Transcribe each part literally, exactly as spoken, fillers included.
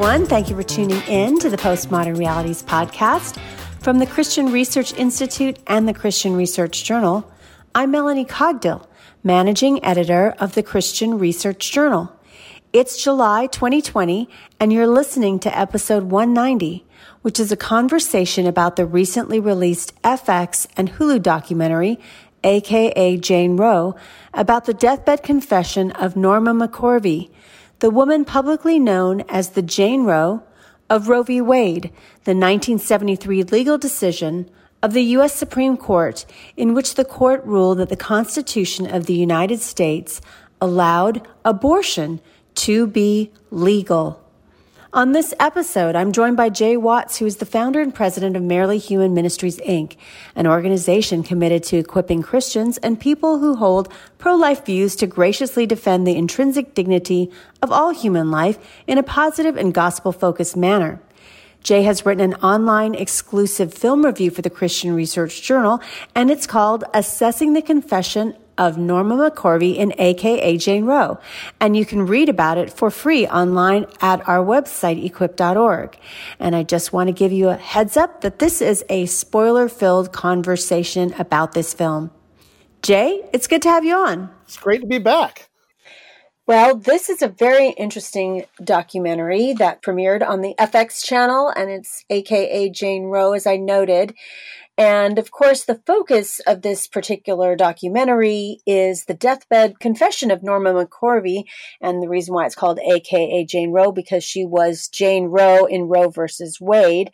everyone. Thank you for tuning in to the Postmodern Realities podcast from the Christian Research Institute and the Christian Research Journal. I'm Melanie Cogdill, managing editor of the Christian Research Journal. It's July twenty twenty, and you're listening to episode one ninety, which is a conversation about the recently released F X and Hulu documentary, aka Jane Roe, about the deathbed confession of Norma McCorvey, the woman publicly known as the Jane Roe of Roe v. Wade, the nineteen seventy-three legal decision of the U S Supreme Court in which the court ruled that the Constitution of the United States allowed abortion to be legal. On this episode, I'm joined by Jay Watts, who is the founder and president of Merely Human Ministries, Incorporated, an organization committed to equipping Christians and people who hold pro-life views to graciously defend the intrinsic dignity of all human life in a positive and gospel-focused manner. Jay has written an online exclusive film review for the Christian Research Journal, and it's called Assessing the Confession of Norma McCorvey in aka Jane Roe, and you can read about it for free online at our website, equip dot org. And I just want to give you a heads up that this is a spoiler-filled conversation about this film. Jay, it's good to have you on. It's great to be back. Well, this is a very interesting documentary that premiered on the F X channel, and it's aka Jane Roe, as I noted. And of course, the focus of this particular documentary is the deathbed confession of Norma McCorvey. And the reason why it's called aka Jane Roe, because she was Jane Roe in Roe versus Wade.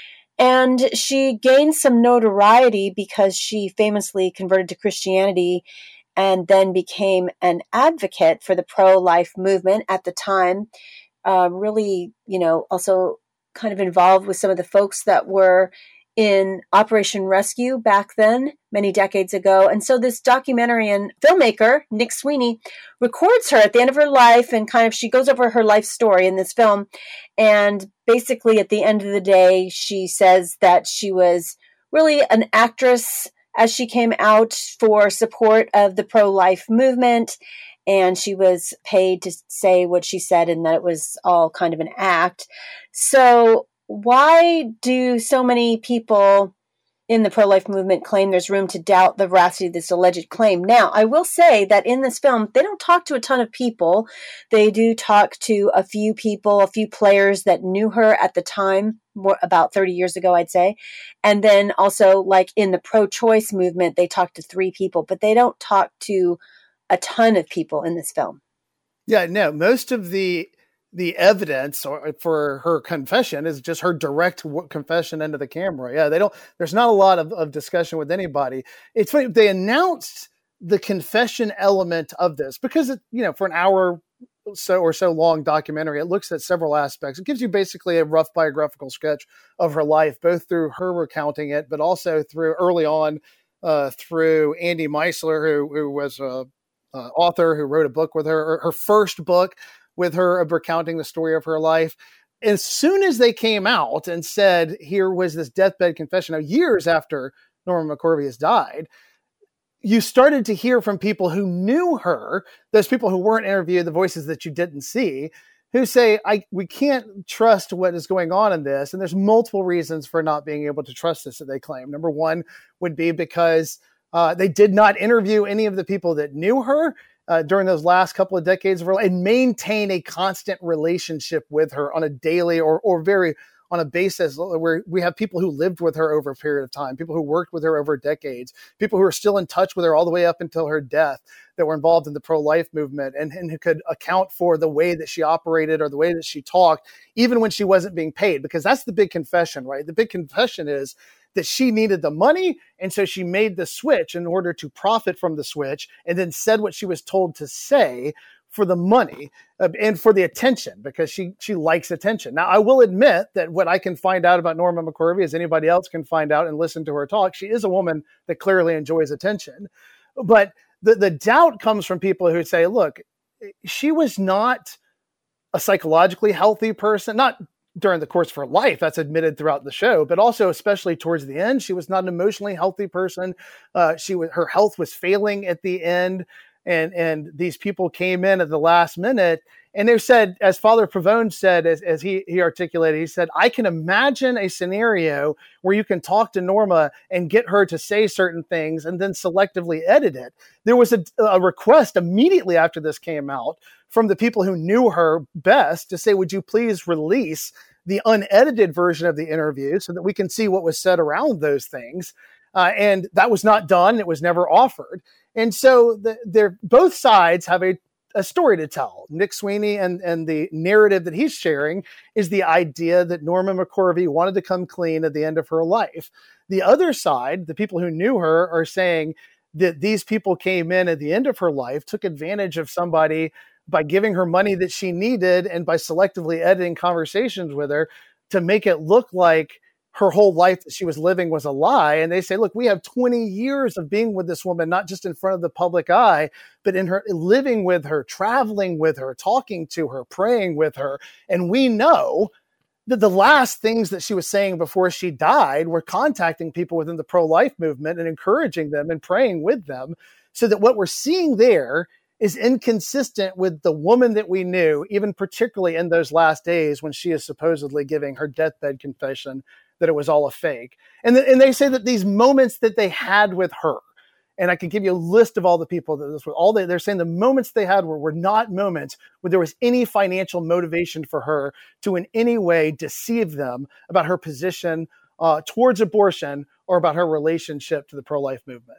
And she gained some notoriety because she famously converted to Christianity and then became an advocate for the pro-life movement at the time. Uh, really, you know, also kind of involved with some of the folks that were in Operation Rescue back then, many decades ago. And so this documentary and filmmaker, Nick Sweeney, records her at the end of her life, and kind of she goes over her life story in this film. And basically at the end of the day, she says that she was really an actress as she came out for support of the pro-life movement. And she was paid to say what she said, and that it was all kind of an act. So why do so many people in the pro-life movement claim there's room to doubt the veracity of this alleged claim? Now, I will say that in this film, they don't talk to a ton of people. They do talk to a few people, a few players that knew her at the time, more, about thirty years ago, I'd say. And then also, like in the pro-choice movement, they talk to three people, but they don't talk to a ton of people in this film. Yeah, no, most of the the evidence or, for her confession is just her direct w- confession into the camera. Yeah, they don't, there's not a lot of, of discussion with anybody. It's funny, they announced the confession element of this because, it, you know, for an hour so or so long documentary, it looks at several aspects. It gives you basically a rough biographical sketch of her life, both through her recounting it, but also through early on uh, through Andy Meisler, who, who was a, a author who wrote a book with her, her first book with her of recounting the story of her life. As soon as they came out and said, here was this deathbed confession, now years after Norma McCorvey has died, you started to hear from people who knew her, those people who weren't interviewed, the voices that you didn't see, who say, I we can't trust what is going on in this. And there's multiple reasons for not being able to trust this that they claim. Number one would be because uh, they did not interview any of the people that knew her Uh, during those last couple of decades of her life, and maintain a constant relationship with her on a daily or or very on a basis where we have people who lived with her over a period of time, people who worked with her over decades, people who are still in touch with her all the way up until her death, that were involved in the pro-life movement and, and who could account for the way that she operated or the way that she talked, even when she wasn't being paid, because that's the big confession, right? The big confession is that she needed the money, and so she made the switch in order to profit from the switch, and then said what she was told to say for the money uh, and for the attention, because she she likes attention. Now, I will admit that what I can find out about Norma McCorvey, as anybody else can find out and listen to her talk, she is a woman that clearly enjoys attention. But the, the doubt comes from people who say, look, she was not a psychologically healthy person, not during the course of her life, that's admitted throughout the show, but also especially towards the end, she was not an emotionally healthy person. Uh, she was, her health was failing at the end. and and these people came in at the last minute. And they said, as Father Pavone said, as, as he, he articulated, he said, I can imagine a scenario where you can talk to Norma and get her to say certain things and then selectively edit it. There was a, a request immediately after this came out from the people who knew her best to say, would you please release the unedited version of the interview so that we can see what was said around those things. Uh, and that was not done. It was never offered. And so the, they're, both sides have a a story to tell. Nick Sweeney and, and the narrative that he's sharing is the idea that Norma McCorvey wanted to come clean at the end of her life. The other side, the people who knew her, are saying that these people came in at the end of her life, took advantage of somebody by giving her money that she needed and by selectively editing conversations with her to make it look like her whole life that she was living was a lie. And they say, look, we have twenty years of being with this woman, not just in front of the public eye, but in her living with her, traveling with her, talking to her, praying with her. And we know that the last things that she was saying before she died were contacting people within the pro-life movement and encouraging them and praying with them, so that what we're seeing there is inconsistent with the woman that we knew, even particularly in those last days when she is supposedly giving her deathbed confession that it was all a fake. And, th- and they say that these moments that they had with her, and I can give you a list of all the people that this was, all they, they're saying the moments they had were, were not moments where there was any financial motivation for her to in any way deceive them about her position uh, towards abortion or about her relationship to the pro-life movement.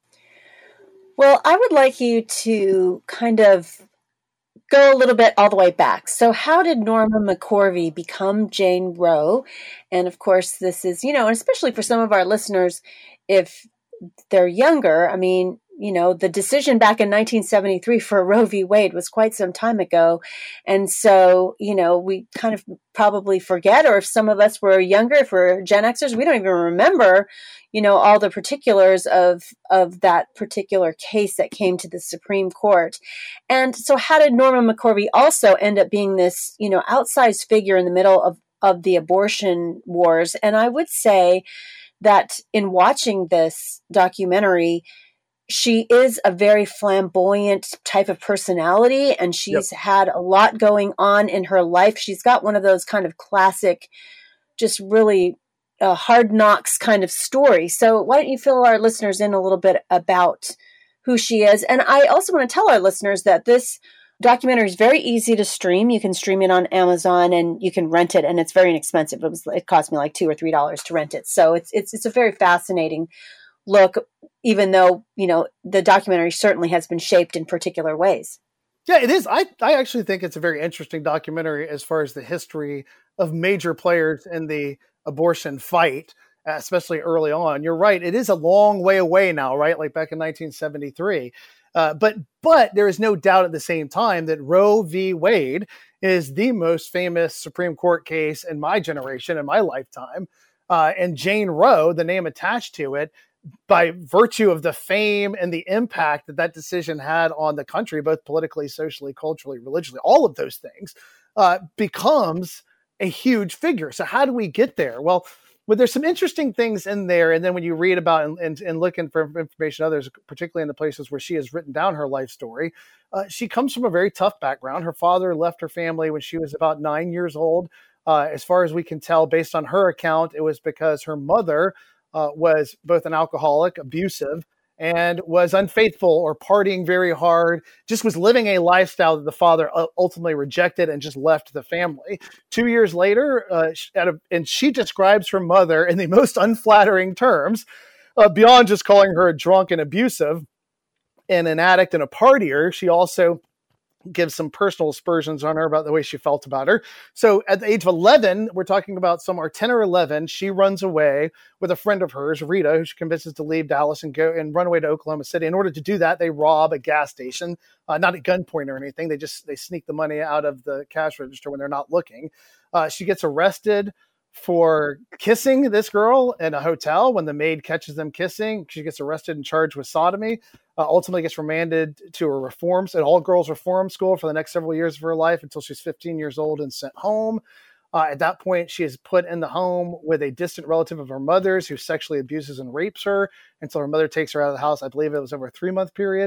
Well, I would like you to kind of go a little bit all the way back. So how did Norma McCorvey become Jane Roe? And of course, this is, you know, and especially for some of our listeners, if they're younger, I mean, you know, the decision back in nineteen seventy-three for Roe v. Wade was quite some time ago. And so, you know, we kind of probably forget, or if some of us were younger, if we're Gen Xers, we don't even remember, you know, all the particulars of, of that particular case that came to the Supreme Court. And so how did Norma McCorvey also end up being this, you know, outsized figure in the middle of, of the abortion wars? And I would say that in watching this documentary, she is a very flamboyant type of personality, and she's yep. had a lot going on in her life. She's got one of those kind of classic, just really uh, hard knocks kind of story. So why don't you fill our listeners in a little bit about who she is? And I also want to tell our listeners that this documentary is very easy to stream. You can stream it on Amazon and you can rent it, and it's very inexpensive. It was it cost me like two or three dollars to rent it. So it's it's it's a very fascinating look, even though, you know, the documentary certainly has been shaped in particular ways. Yeah, it is. I, I actually think it's a very interesting documentary as far as the history of major players in the abortion fight, especially early on. You're right. It is a long way away now, right? Like back in nineteen seventy-three. Uh, but but there is no doubt at the same time that Roe v. Wade is the most famous Supreme Court case in my generation, in my lifetime. Uh, and Jane Roe, the name attached to it, by virtue of the fame and the impact that that decision had on the country, both politically, socially, culturally, religiously, all of those things, uh, becomes a huge figure. So how do we get there? Well, well, there's some interesting things in there. And then when you read about and, and, and looking for information, others, particularly in the places where she has written down her life story, uh, she comes from a very tough background. Her father left her family when she was about nine years old. Uh, as far as we can tell, based on her account, it was because her mother Uh, was both an alcoholic, abusive, and was unfaithful or partying very hard, just was living a lifestyle that the father ultimately rejected and just left the family. Two years later, uh, at a, and she describes her mother in the most unflattering terms, uh, beyond just calling her a drunk and abusive and an addict and a partier. She also gives some personal aspersions on her about the way she felt about her. So at the age of eleven, we're talking about somewhere ten or eleven, she runs away with a friend of hers, Rita, who she convinces to leave Dallas and go and run away to Oklahoma City. In order to do that, they rob a gas station, uh, not at gunpoint or anything. They just, they sneak the money out of the cash register when they're not looking. Uh, she gets arrested for kissing this girl in a hotel. When the maid catches them kissing, she gets arrested and charged with sodomy. Uh, ultimately gets remanded to a reform, an all-girls reform school for the next several years of her life until she's fifteen years old and sent home. Uh, at that point, she is put in the home with a distant relative of her mother's who sexually abuses and rapes her until her mother takes her out of the house. I believe it was over a three-month period.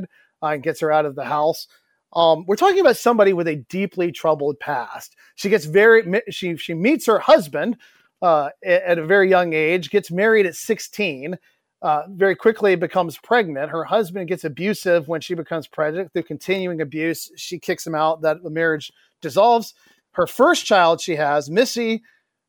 uh, and gets her out of the house. Um, we're talking about somebody with a deeply troubled past. She gets very, she, she meets her husband uh, at a very young age, gets married at sixteen, uh, very quickly becomes pregnant. Her husband gets abusive when she becomes pregnant. Through continuing abuse, she kicks him out. That the marriage dissolves. Her first child she has, Missy,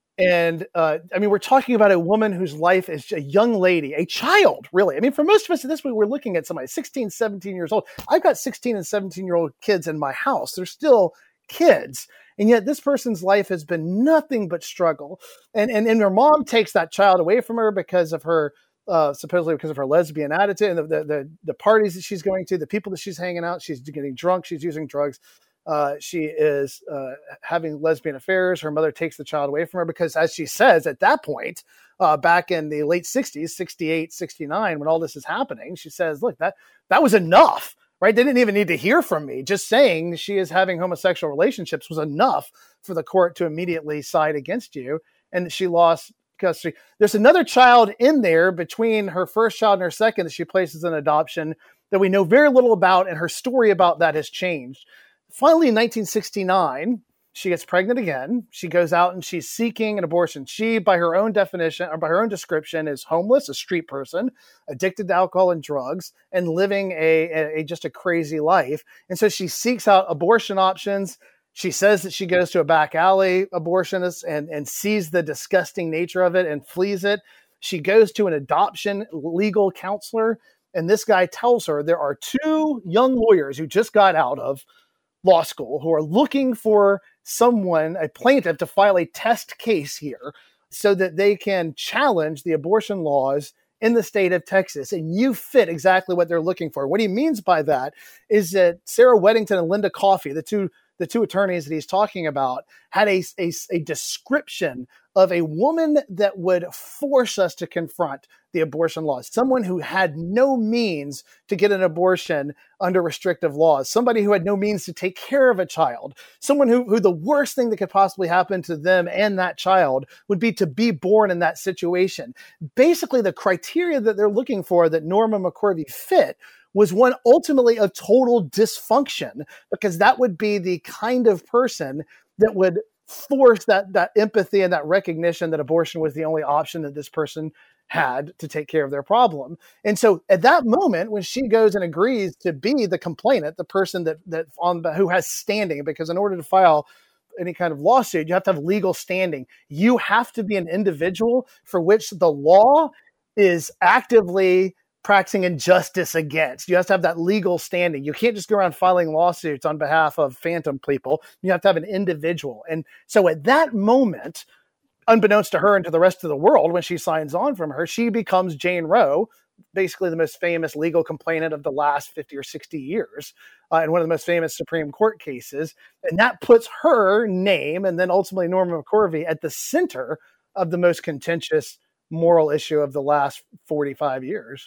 and uh, I mean, we're talking about a woman whose life is a young lady, a child, really. I mean, for most of us at this point, we're looking at somebody sixteen, seventeen years old. I've got sixteen and seventeen year old kids in my house. They're still kids. And yet this person's life has been nothing but struggle. And, and, and her mom takes that child away from her because of her, uh, supposedly because of her lesbian attitude and the, the, the, the parties that she's going to, the people that she's hanging out. She's getting drunk. She's using drugs. Uh, she is uh, having lesbian affairs. Her mother takes the child away from her because, as she says, at that point, uh, back in the late sixties, sixty-eight, sixty-nine, when all this is happening, she says, look, that, that was enough, right? They didn't even need to hear from me. Just saying she is having homosexual relationships was enough for the court to immediately side against you. And she lost custody. There's another child in there between her first child and her second that she places in adoption that we know very little about, and her story about that has changed. Finally, in nineteen sixty-nine, she gets pregnant again. She goes out and she's seeking an abortion. She, by her own definition, or by her own description, is homeless, a street person, addicted to alcohol and drugs, and living a, a, a just a crazy life. And so she seeks out abortion options. She says that she goes to a back alley abortionist and, and sees the disgusting nature of it and flees it. She goes to an adoption legal counselor, and this guy tells her there are two young lawyers who just got out of law school who are looking for someone, a plaintiff, to file a test case here so that they can challenge the abortion laws in the state of Texas. And you fit exactly what they're looking for. What he means by that is that Sarah Weddington and Linda Coffey, the two the two attorneys that he's talking about, had a, a, a description of a woman that would force us to confront the abortion laws, someone who had no means to get an abortion under restrictive laws, somebody who had no means to take care of a child, someone who, who the worst thing that could possibly happen to them and that child would be to be born in that situation. Basically, the criteria that they're looking for that Norma McCorvey fit was one ultimately of total dysfunction, because that would be the kind of person that would force that, that empathy and that recognition that abortion was the only option that this person had to take care of their problem. And so at that moment, when she goes and agrees to be the complainant, the person that, that on the, who has standing, because in order to file any kind of lawsuit, you have to have legal standing. You have to be an individual for which the law is actively practicing injustice against. You have to have that legal standing. You can't just go around filing lawsuits on behalf of phantom people. You have to have an individual. And so at that moment, unbeknownst to her and to the rest of the world, when she signs on from her, she becomes Jane Roe, basically the most famous legal complainant of the last fifty or sixty years, uh, and one of the most famous Supreme Court cases. And that puts her name, and then ultimately Norma McCorvey, at the center of the most contentious moral issue of the last forty-five years.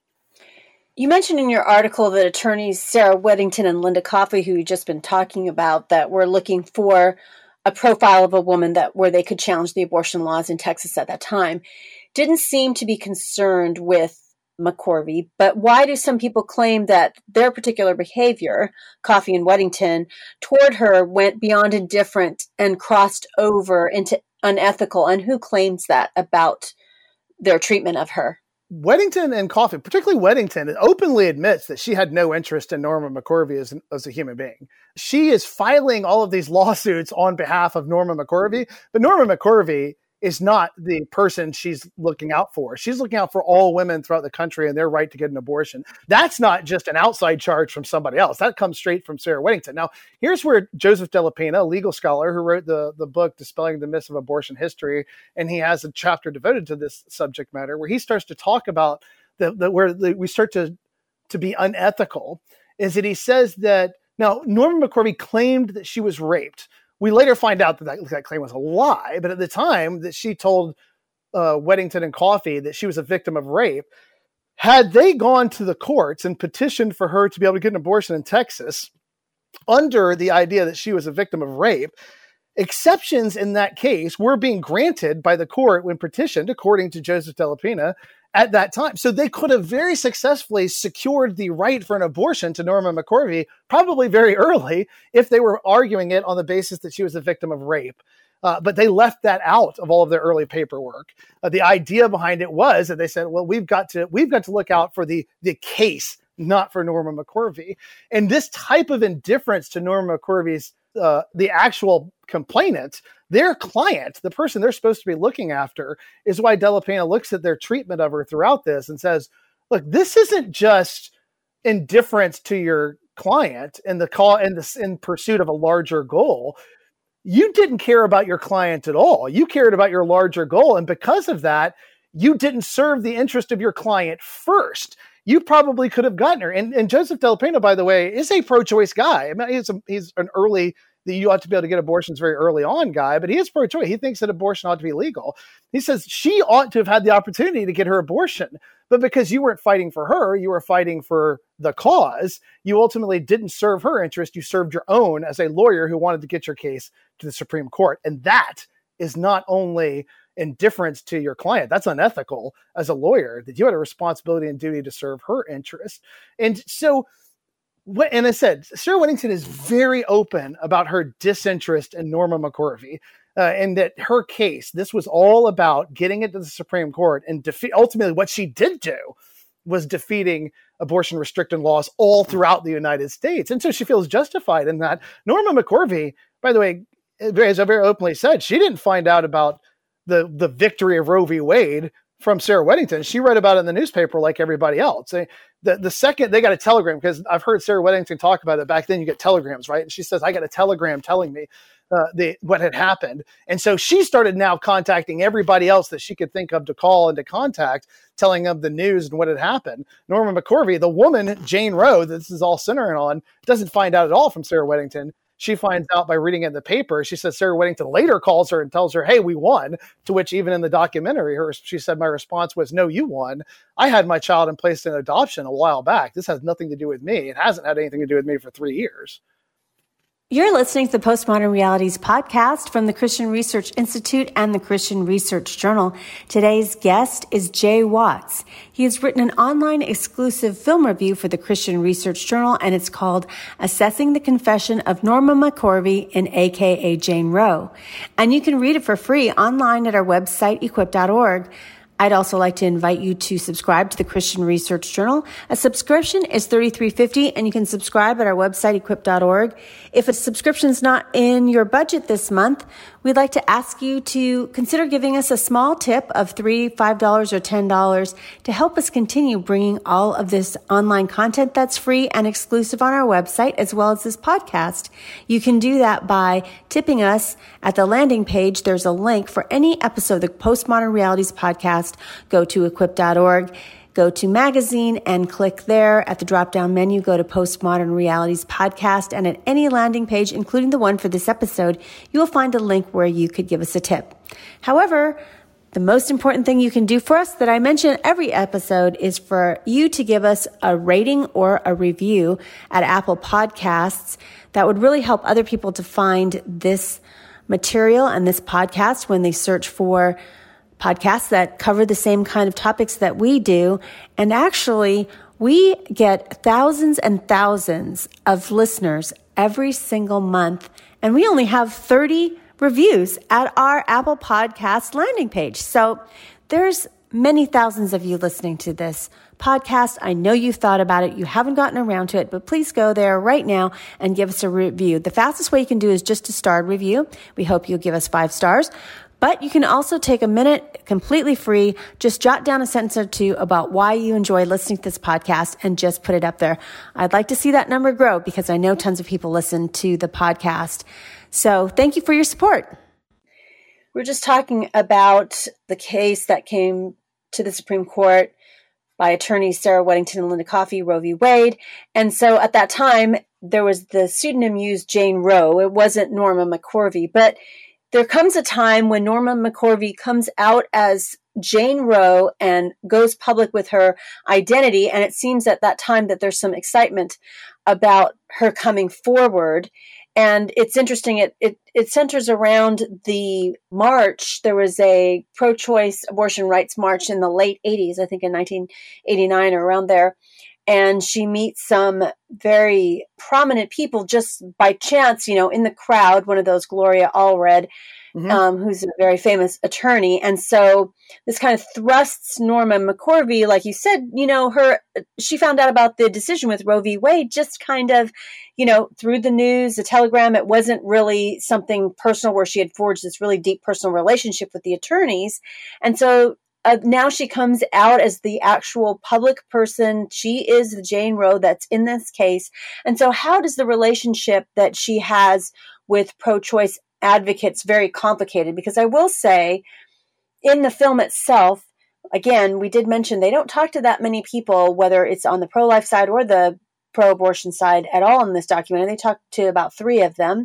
You mentioned in your article that attorneys Sarah Weddington and Linda Coffey, who you've just been talking about, that were looking for a profile of a woman that where they could challenge the abortion laws in Texas at that time, didn't seem to be concerned with McCorvey. But why do some people claim that their particular behavior, Coffey and Weddington, toward her went beyond indifferent and crossed over into unethical? And who claims that about their treatment of her? Weddington and Coffey, particularly Weddington, openly admits that she had no interest in Norma McCorvey as, as a human being. She is filing all of these lawsuits on behalf of Norma McCorvey, but Norma McCorvey is not the person she's looking out for. She's looking out for all women throughout the country and their right to get an abortion. That's not just an outside charge from somebody else. That comes straight from Sarah Weddington. Now, here's where Joseph De La Pena, a legal scholar who wrote the, the book Dispelling the Myths of Abortion History, and he has a chapter devoted to this subject matter, where he starts to talk about the, the where the, we start to, to be unethical, is that he says that, now, Norma McCorvey claimed that she was raped. We later find out that, that that claim was a lie, but at the time that she told uh, Weddington and Coffey that she was a victim of rape, had they gone to the courts and petitioned for her to be able to get an abortion in Texas under the idea that she was a victim of rape, exceptions in that case were being granted by the court when petitioned, according to Joseph De La Pena, at that time. So they could have very successfully secured the right for an abortion to Norma McCorvey, probably very early, if they were arguing it on the basis that she was a victim of rape. Uh, but they left that out of all of their early paperwork. Uh, the idea behind it was that they said, well, we've got to we've got to look out for the the case, not for Norma McCorvey. And this type of indifference to Norma McCorvey's uh, the actual complainant, their client, the person they're supposed to be looking after, is why Della Pena looks at their treatment of her throughout this and says, look, this isn't just indifference to your client in the call in the in pursuit of a larger goal. You didn't care about your client at all. You cared about your larger goal. And because of that, you didn't serve the interest of your client first. You probably could have gotten her. And, and Joseph Della Pena, by the way, is a pro-choice guy. I mean, he's, a, he's an early, that you ought to be able to get abortions very early on guy, but he is pro-choice. He thinks that abortion ought to be legal. He says she ought to have had the opportunity to get her abortion, but because you weren't fighting for her, you were fighting for the cause. You ultimately didn't serve her interest. You served your own as a lawyer who wanted to get your case to the Supreme Court. And that is not only indifference to your client, that's unethical as a lawyer, that you had a responsibility and duty to serve her interest. And so, and I said, Sarah Weddington is very open about her disinterest in Norma McCorvey, uh, and that her case, this was all about getting it to the Supreme Court, and defeat. Ultimately, what she did do was defeating abortion restricting laws all throughout the United States. And so she feels justified in that. Norma McCorvey, by the way, as I very openly said, she didn't find out about the, the victory of Roe v. Wade from Sarah Weddington. She read about it in the newspaper like everybody else. They, the, the second they got a telegram, because I've heard Sarah Weddington talk about it back then, you get telegrams, right? And she says, I got a telegram telling me uh, the what had happened. And so she started now contacting everybody else that she could think of to call and to contact, telling them the news and what had happened. Norma McCorvey, the woman, Jane Roe, that this is all centering on, doesn't find out at all from Sarah Weddington. She finds out by reading it in the paper. She says Sarah Weddington later calls her and tells her, hey, we won. To which even in the documentary, her she said, my response was, no, you won. I had my child and placed in adoption a while back. This has nothing to do with me. It hasn't had anything to do with me for three years. You're listening to the Postmodern Realities podcast from the Christian Research Institute and the Christian Research Journal. Today's guest is Jay Watts. He has written an online exclusive film review for the Christian Research Journal, and it's called Assessing the Confession of Norma McCorvey in A K A Jane Roe. And you can read it for free online at our website, equip dot org. I'd also like to invite you to subscribe to the Christian Research Journal. A subscription is thirty-three fifty, and you can subscribe at our website, equip dot org. If a subscription's not in your budget this month, we'd like to ask you to consider giving us a small tip of three dollars, five dollars, or ten dollars to help us continue bringing all of this online content that's free and exclusive on our website, as well as this podcast. You can do that by tipping us at the landing page. There's a link for any episode of the Postmodern Realities podcast. Go to equip dot org. Go to magazine and click there. At the drop-down menu, go to Postmodern Realities Podcast, and at any landing page, including the one for this episode, you will find a link where you could give us a tip. However, the most important thing you can do for us that I mention every episode is for you to give us a rating or a review at Apple Podcasts. That would really help other people to find this material and this podcast when they search for podcasts that cover the same kind of topics that we do. And actually, we get thousands and thousands of listeners every single month, and we only have thirty reviews at our Apple Podcast landing page. So there's many thousands of you listening to this podcast. I know you've thought about it. You haven't gotten around to it, but please go there right now and give us a review. The fastest way you can do is just a star review. We hope you'll give us five stars. But you can also take a minute, completely free, just jot down a sentence or two about why you enjoy listening to this podcast and just put it up there. I'd like to see that number grow because I know tons of people listen to the podcast. So thank you for your support. We're just talking about the case that came to the Supreme Court by attorneys Sarah Weddington and Linda Coffey, Roe v. Wade. And so at that time, there was the pseudonym used Jane Roe. It wasn't Norma McCorvey, but there comes a time when Norma McCorvey comes out as Jane Roe and goes public with her identity. And it seems at that time that there's some excitement about her coming forward. And it's interesting, it, it, it centers around the march. There was a pro-choice abortion rights march in the late eighties, I think in nineteen eighty-nine or around there. And she meets some very prominent people just by chance, you know, in the crowd, one of those, Gloria Allred, mm-hmm. um, who's a very famous attorney. And so this kind of thrusts Norma McCorvey, like you said, you know, her, she found out about the decision with Roe v. Wade just kind of, you know, through the news, the telegram. It wasn't really something personal where she had forged this really deep personal relationship with the attorneys. And so Uh, now she comes out as the actual public person. She is the Jane Roe that's in this case. And so how does the relationship that she has with pro-choice advocates very complicated? Because I will say, in the film itself, again, we did mention they don't talk to that many people, whether it's on the pro-life side or the pro-abortion side at all in this documentary. They talk to about three of them.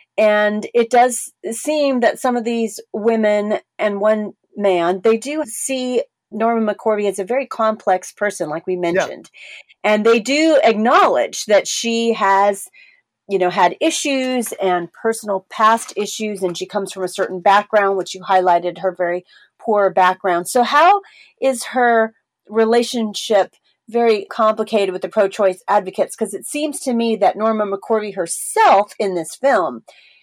And it does seem that some of these women and one man, they do see Norma McCorvey as a very complex person, like we mentioned. Yeah. And they do acknowledge that she has, you know, had issues and personal past issues, and she comes from a certain background, which you highlighted, her very poor background. So how is her relationship very complicated with the pro-choice advocates? Because it seems to me that Norma McCorvey herself in this film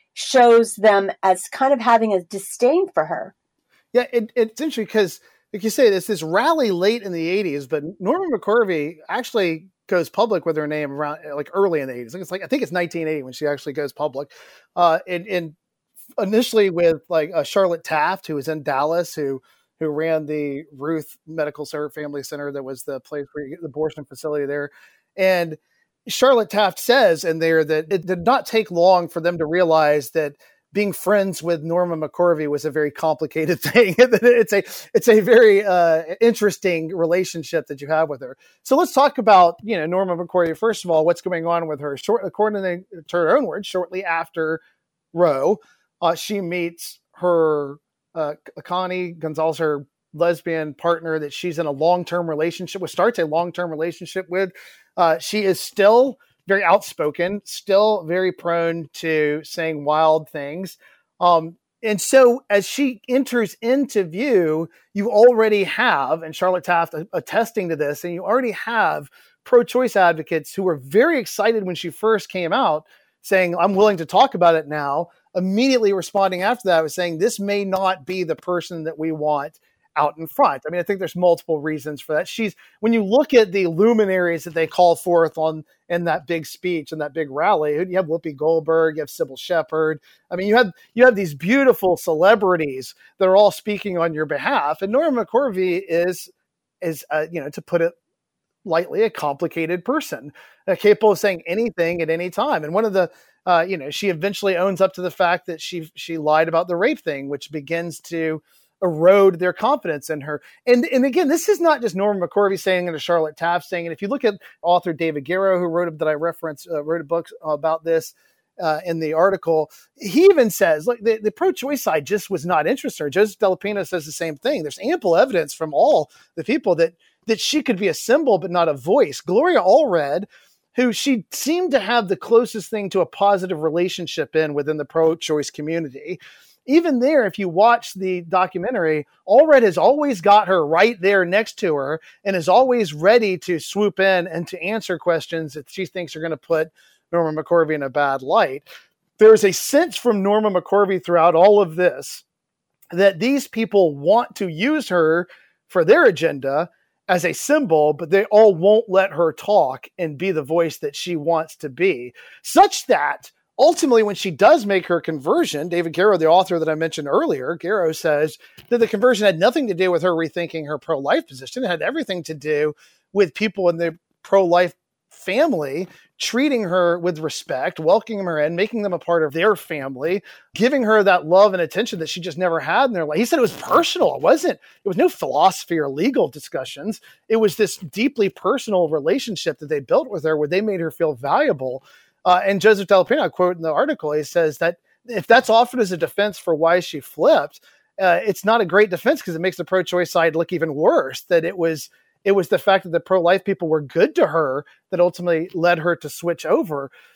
shows them as kind of having a disdain for her. Yeah, it, it's interesting because, like you say, there's this rally late in the eighties, but Norma McCorvey actually goes public with her name around like early in the eighties. It's like I think it's nineteen eighty when she actually goes public, uh, and, and initially with like uh, Charlotte Taft, who was in Dallas, who who ran the Ruth Medical Center Family Center, that was the place where you get the abortion facility there, and Charlotte Taft says in there that it did not take long for them to realize that being friends with Norma McCorvey was a very complicated thing. it's a it's a very uh, interesting relationship that you have with her. So let's talk about, you know, Norma McCorvey. First of all, what's going on with her? Short, according to her own words, shortly after Roe, uh, she meets her uh, Connie Gonzalez, her lesbian partner that she's in a long-term relationship with, starts a long-term relationship with. Uh, she is still very outspoken, still very prone to saying wild things. Um, and so as she enters into view, you already have, and Charlotte Taft attesting to this, and you already have pro-choice advocates who were very excited when she first came out, saying, I'm willing to talk about it now. Immediately responding after that was saying, this may not be the person that we want out in front. I mean, I think there's multiple reasons for that. She's, when you look at the luminaries that they call forth on in that big speech and that big rally, you have Whoopi Goldberg, you have Sybil Shepherd. I mean, you have you have these beautiful celebrities that are all speaking on your behalf. And Norma McCorvey is is uh, you know, to put it lightly, a complicated person, uh, capable of saying anything at any time. And one of the uh, you know, she eventually owns up to the fact that she she lied about the rape thing, which begins to erode their confidence in her. And and again, this is not just Norma McCorvey saying it, or Charlotte Taft saying it. If you look at author David Garrow, who wrote, that I referenced, uh, wrote a book about this uh, in the article, he even says, look, the, the pro-choice side just was not interested in her. Joseph Della Pena says the same thing. There's ample evidence from all the people that that she could be a symbol, but not a voice. Gloria Allred, who she seemed to have the closest thing to a positive relationship in within the pro-choice community. Even there, if you watch the documentary, Allred has always got her right there next to her and is always ready to swoop in and to answer questions that she thinks are going to put Norma McCorvey in a bad light. There's a sense from Norma McCorvey throughout all of this that these people want to use her for their agenda as a symbol, but they all won't let her talk and be the voice that she wants to be, such that ultimately, when she does make her conversion, David Garrow, the author that I mentioned earlier, Garrow says that the conversion had nothing to do with her rethinking her pro-life position. It had everything to do with people in the pro-life family treating her with respect, welcoming her in, making them a part of their family, giving her that love and attention that she just never had in their life. He said it was personal. It wasn't, it was no philosophy or legal discussions. It was this deeply personal relationship that they built with her where they made her feel valuable. Uh, and Joseph Della Pena, I quote in the article, he says that if that's offered as a defense for why she flipped, uh, it's not a great defense because it makes the pro-choice side look even worse. That it was it was the fact that the pro-life people were good to her that ultimately led her to switch over.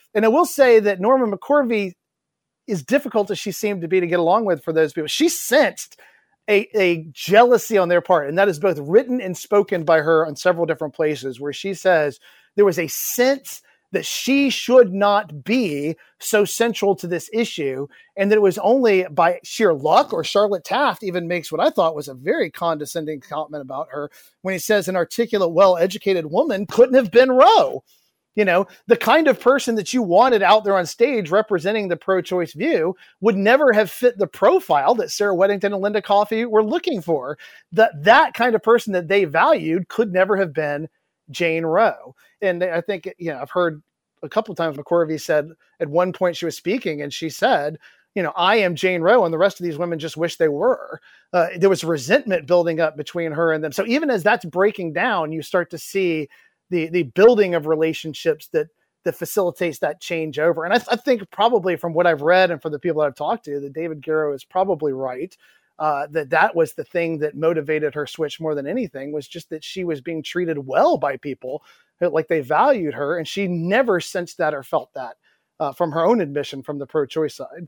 And I will say that Norma McCorvey, as difficult as she seemed to be to get along with for those people, she sensed a, a jealousy on their part. And that is both written and spoken by her on several different places, where she says there was a sense that she should not be so central to this issue, and that it was only by sheer luck, or Charlotte Taft even makes what I thought was a very condescending comment about her when he says an articulate, well-educated woman couldn't have been Roe. You know, the kind of person that you wanted out there on stage representing the pro-choice view would never have fit the profile that Sarah Weddington and Linda Coffey were looking for. That that kind of person that they valued could never have been Jane Roe. And I think, you know, I've heard a couple of times McCorvey said at one point she was speaking and she said, you know, I am Jane Roe and the rest of these women just wish they were. Uh, there was resentment building up between her and them. So even as that's breaking down, you start to see the the building of relationships that that facilitates that changeover. And I, th- I think probably from what I've read and from the people that I've talked to, that David Garrow is probably right. Uh, that that was the thing that motivated her switch more than anything, was just that she was being treated well by people, like they valued her. And she never sensed that or felt that uh, from her own admission from the pro-choice side.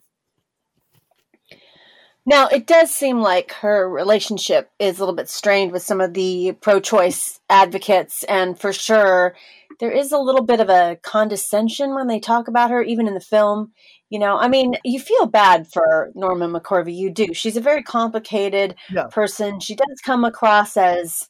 Now, it does seem like her relationship is a little bit strained with some of the pro-choice advocates. And for sure, there is a little bit of a condescension when they talk about her, even in the film. You know, I mean, you feel bad for Norma McCorvey. You do. She's a very complicated Yeah. person. She does come across as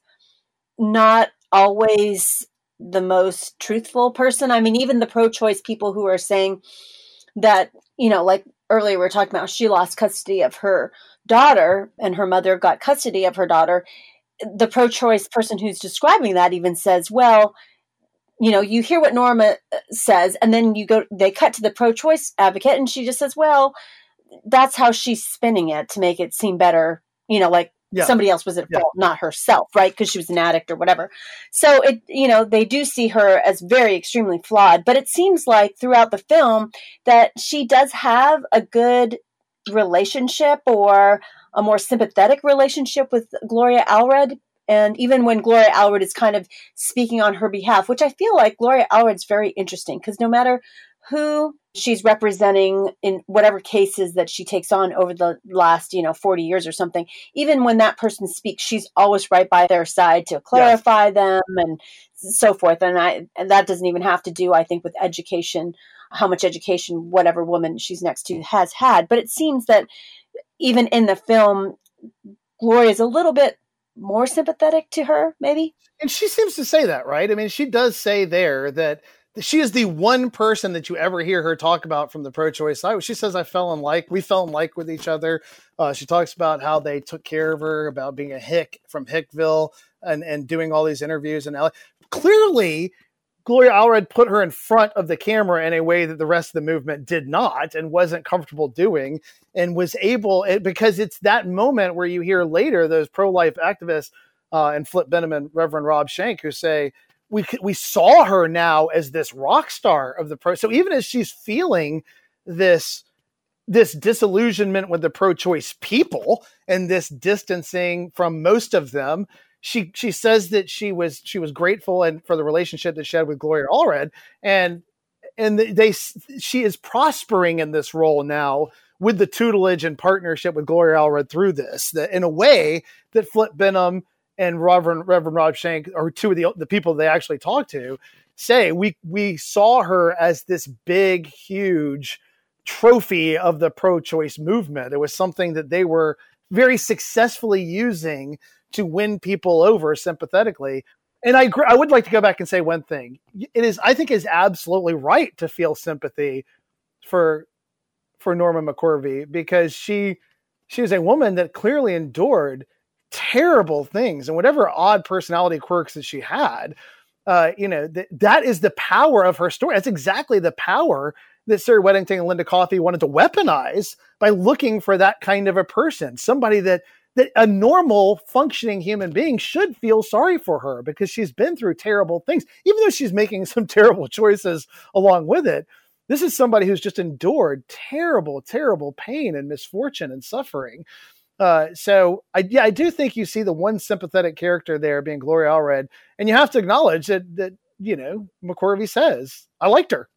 not always the most truthful person. I mean, even the pro-choice people who are saying that, you know, like earlier we were talking about, she lost custody of her daughter and her mother got custody of her daughter. The pro-choice person who's describing that even says, well, you know, you hear what Norma says, and then you go, they cut to the pro-choice advocate, and she just says, well, that's how she's spinning it to make it seem better, you know, like yeah. somebody else was at fault, yeah. not herself, right? Because she was an addict or whatever. So, it, you know, they do see her as very extremely flawed, but it seems like throughout the film that she does have a good relationship, or a more sympathetic relationship with Gloria Allred. And even when Gloria Allred is kind of speaking on her behalf, which I feel like Gloria Allred's very interesting, because no matter who she's representing in whatever cases that she takes on over the last, you know, forty years or something, even when that person speaks, she's always right by their side to clarify yes. them and so forth. And I, and that doesn't even have to do, I think, with education, how much education whatever woman she's next to has had. But it seems that even in the film, Gloria's a little bit more sympathetic to her, maybe. And she seems to say that, right? I mean, she does say there that she is the one person that you ever hear her talk about from the pro-choice side. She says, I fell in like, we fell in like with each other. Uh, she talks about how they took care of her, about being a hick from Hickville and, and doing all these interviews in L A. Clearly, Gloria Allred put her in front of the camera in a way that the rest of the movement did not and wasn't comfortable doing, and was able, because it's that moment where you hear later those pro-life activists uh, and Flip Benham and Reverend Rob Schenck who say, we we saw her now as this rock star of the pro. So even as she's feeling this, this disillusionment with the pro-choice people and this distancing from most of them, She she says that she was she was grateful and for the relationship that she had with Gloria Allred, and and they she is prospering in this role now with the tutelage and partnership with Gloria Allred through this, that in a way that Flip Benham and Reverend Reverend Rob Schenck, or two of the the people they actually talked to, say we we saw her as this big, huge trophy of the pro-choice movement. It was something that they were very successfully using to win people over sympathetically. And I agree, I would like to go back and say one thing. It is, I think, is absolutely right to feel sympathy for, for Norma McCorvey, because she, she is a woman that clearly endured terrible things, and whatever odd personality quirks that she had, uh, you know, th- that is the power of her story. That's exactly the power that Sarah Weddington and Linda Coffey wanted to weaponize by looking for that kind of a person, somebody that, that a normal functioning human being should feel sorry for her, because she's been through terrible things, even though she's making some terrible choices along with it. This is somebody who's just endured terrible, terrible pain and misfortune and suffering. Uh, so I, yeah, I do think you see the one sympathetic character there being Gloria Allred, and you have to acknowledge that, that, you know, McCorvey says, I liked her.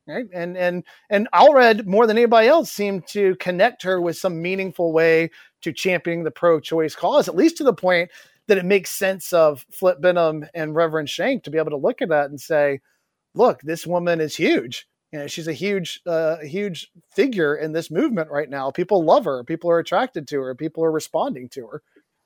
right? And and and Allred, more than anybody else, seemed to connect her with some meaningful way to championing the pro-choice cause, at least to the point that it makes sense of Flip Benham and Reverend Schenck to be able to look at that and say, look, this woman is huge. You know, she's a huge, uh, huge figure in this movement right now. People love her. People are attracted to her. People are responding to her.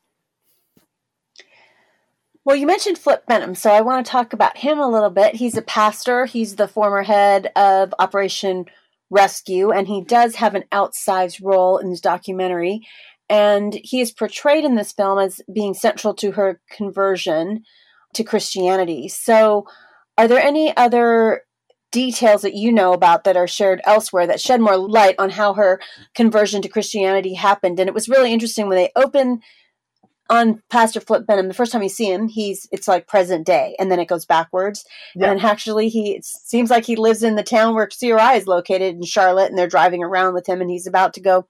Well, you mentioned Flip Benham, so I want to talk about him a little bit. He's a pastor. He's the former head of Operation Rescue, and he does have an outsized role in this documentary. And he is portrayed in this film as being central to her conversion to Christianity. So are there any other details that you know about that are shared elsewhere that shed more light on how her conversion to Christianity happened? And it was really interesting when they open on Pastor Flip Benham, the first time you see him, he's it's like present day, and then it goes backwards. Yeah. And actually, he it seems like he lives in the town where C R I is located in Charlotte, and they're driving around with him, and he's about to go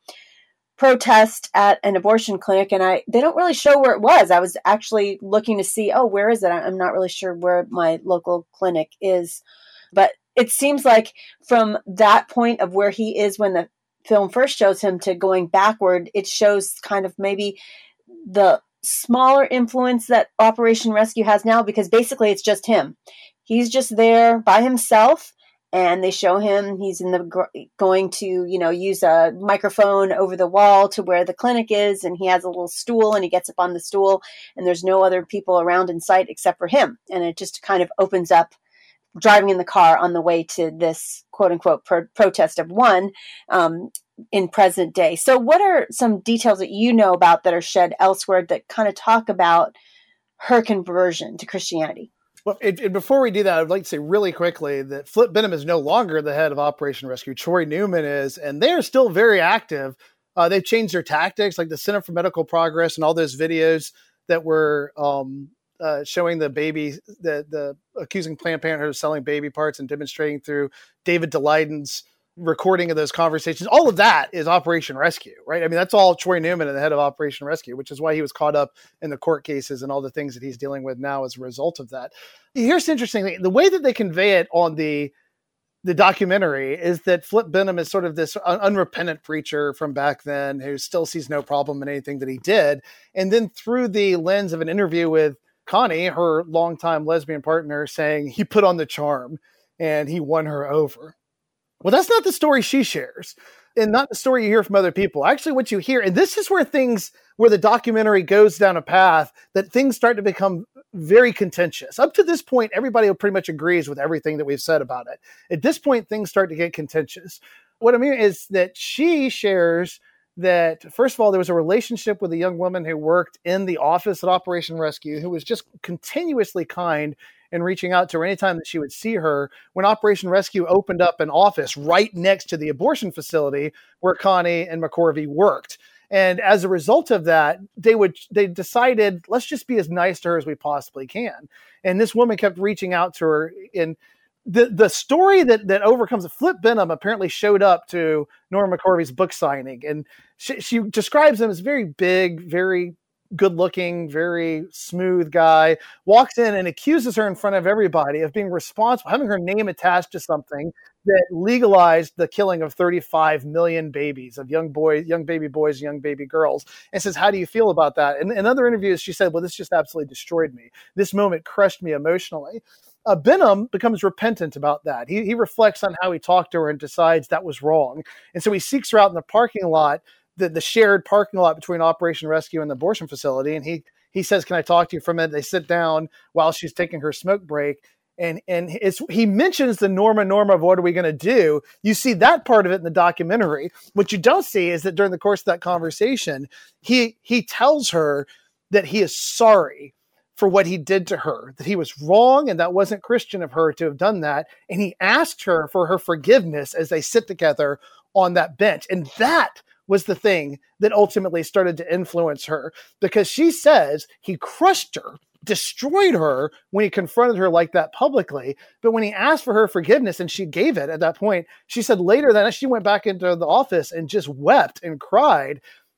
protest at an abortion clinic. And I they don't really show where it was. I was actually looking to see, oh, where is it? I'm not really sure where my local clinic is, but it seems like from that point of where he is when the film first shows him to going backward, it shows kind of maybe the smaller influence that Operation Rescue has now, because basically it's just him. He's just there by himself, and they show him he's in the going to, you know, use a microphone over the wall to where the clinic is, and he has a little stool, and he gets up on the stool, and there's no other people around in sight except for him. And it just kind of opens up driving in the car on the way to this quote unquote pro- protest of one, um, in present day. So what are some details that you know about that are shed elsewhere that kind of talk about her conversion to Christianity? Well, it, it, before we do that, I'd like to say really quickly that Flip Benham is no longer the head of Operation Rescue. Troy Newman is, and they are still very active. Uh, they've changed their tactics, like the Center for Medical Progress and all those videos that were um, uh, showing the baby, the, the accusing Planned Parenthood of selling baby parts and demonstrating through David Daleidon's recording of those conversations. All of that is Operation Rescue, right? I mean, that's all Troy Newman and the head of Operation Rescue, which is why he was caught up in the court cases and all the things that he's dealing with now as a result of that. Here's the interesting thing. The way that they convey it on the the documentary is that Flip Benham is sort of this un- unrepentant preacher from back then who still sees no problem in anything that he did. And then through the lens of an interview with Connie, her longtime lesbian partner, saying he put on the charm and he won her over. Well, that's not the story she shares, and not the story you hear from other people. Actually, what you hear, and this is where things, where the documentary goes down a path that things start to become very contentious. Up to this point, everybody pretty much agrees with everything that we've said about it. At this point, things start to get contentious. What I mean is that she shares that, first of all, there was a relationship with a young woman who worked in the office at Operation Rescue who was just continuously kind and reaching out to her anytime that she would see her, when Operation Rescue opened up an office right next to the abortion facility where Connie and McCorvey worked. And as a result of that, they would they decided, let's just be as nice to her as we possibly can. And this woman kept reaching out to her. And the the story that that overcomes it, Flip Benham apparently showed up to Norma McCorvey's book signing. And she, she describes him as very big, very good looking, very smooth guy, walks in and accuses her in front of everybody of being responsible, having her name attached to something that legalized the killing of thirty-five million babies, of young boys, young baby boys, young baby girls, and says, how do you feel about that? And in other interviews, she said, well, this just absolutely destroyed me. This moment crushed me emotionally. Uh, Benham becomes repentant about that. He, he reflects on how he talked to her and decides that was wrong. And so he seeks her out in the parking lot, the, the shared parking lot between Operation Rescue and the abortion facility. And he, he says, can I talk to you for a minute? They sit down while she's taking her smoke break. And, and it's, he mentions the Norma, Norma of what are we going to do? You see that part of it in the documentary. What you don't see is that during the course of that conversation, he, he tells her that he is sorry for what he did to her, that he was wrong and that wasn't Christian of her to have done that. And he asked her for her forgiveness as they sit together on that bench. And that was the thing that ultimately started to influence her, because she says he crushed her, destroyed her when he confronted her like that publicly. But when he asked for her forgiveness and she gave it at that point, she said later that she went back into the office and just wept and cried.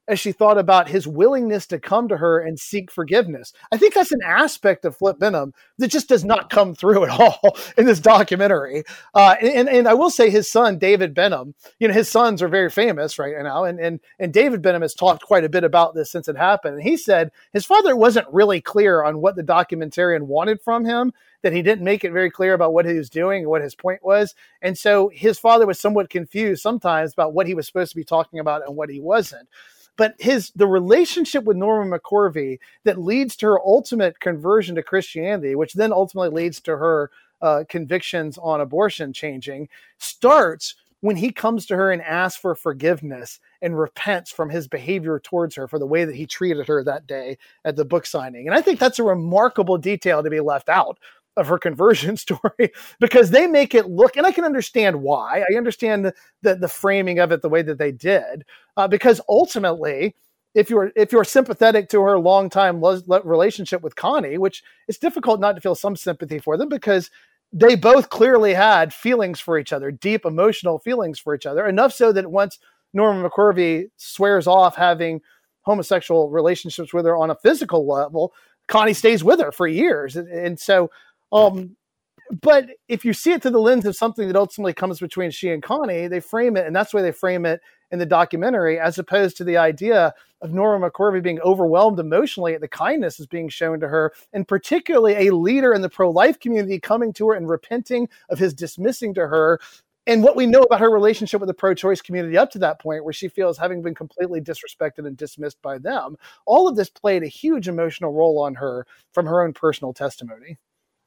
as she thought about his willingness to come to her and seek forgiveness. I think that's an aspect of Flip Benham that just does not come through at all in this documentary. Uh, and, and I will say his son, David Benham, you know, his sons are very famous right now. And, and, and David Benham has talked quite a bit about this since it happened. And he said his father wasn't really clear on what the documentarian wanted from him, that he didn't make it very clear about what he was doing and what his point was. And so his father was somewhat confused sometimes about what he was supposed to be talking about and what he wasn't. But his the relationship with Norma McCorvey that leads to her ultimate conversion to Christianity, which then ultimately leads to her uh, convictions on abortion changing, starts when he comes to her and asks for forgiveness and repents from his behavior towards her for the way that he treated her that day at the book signing. And I think that's a remarkable detail to be left out of her conversion story, because they make it look, and I can understand why. I understand the, the, the framing of it the way that they did, uh, because ultimately, if you're if you're sympathetic to her longtime lo- relationship with Connie, which it's difficult not to feel some sympathy for them, because they both clearly had feelings for each other, deep emotional feelings for each other, enough so that once Norma McCorvey swears off having homosexual relationships with her on a physical level, Connie stays with her for years. And, and so, Um, but if you see it through the lens of something that ultimately comes between she and Connie, they frame it, and that's why they frame it in the documentary, as opposed to the idea of Norma McCorvey being overwhelmed emotionally at the kindness that's being shown to her, and particularly a leader in the pro-life community coming to her and repenting of his dismissing to her. And what we know about her relationship with the pro-choice community up to that point, where she feels having been completely disrespected and dismissed by them, all of this played a huge emotional role on her from her own personal testimony.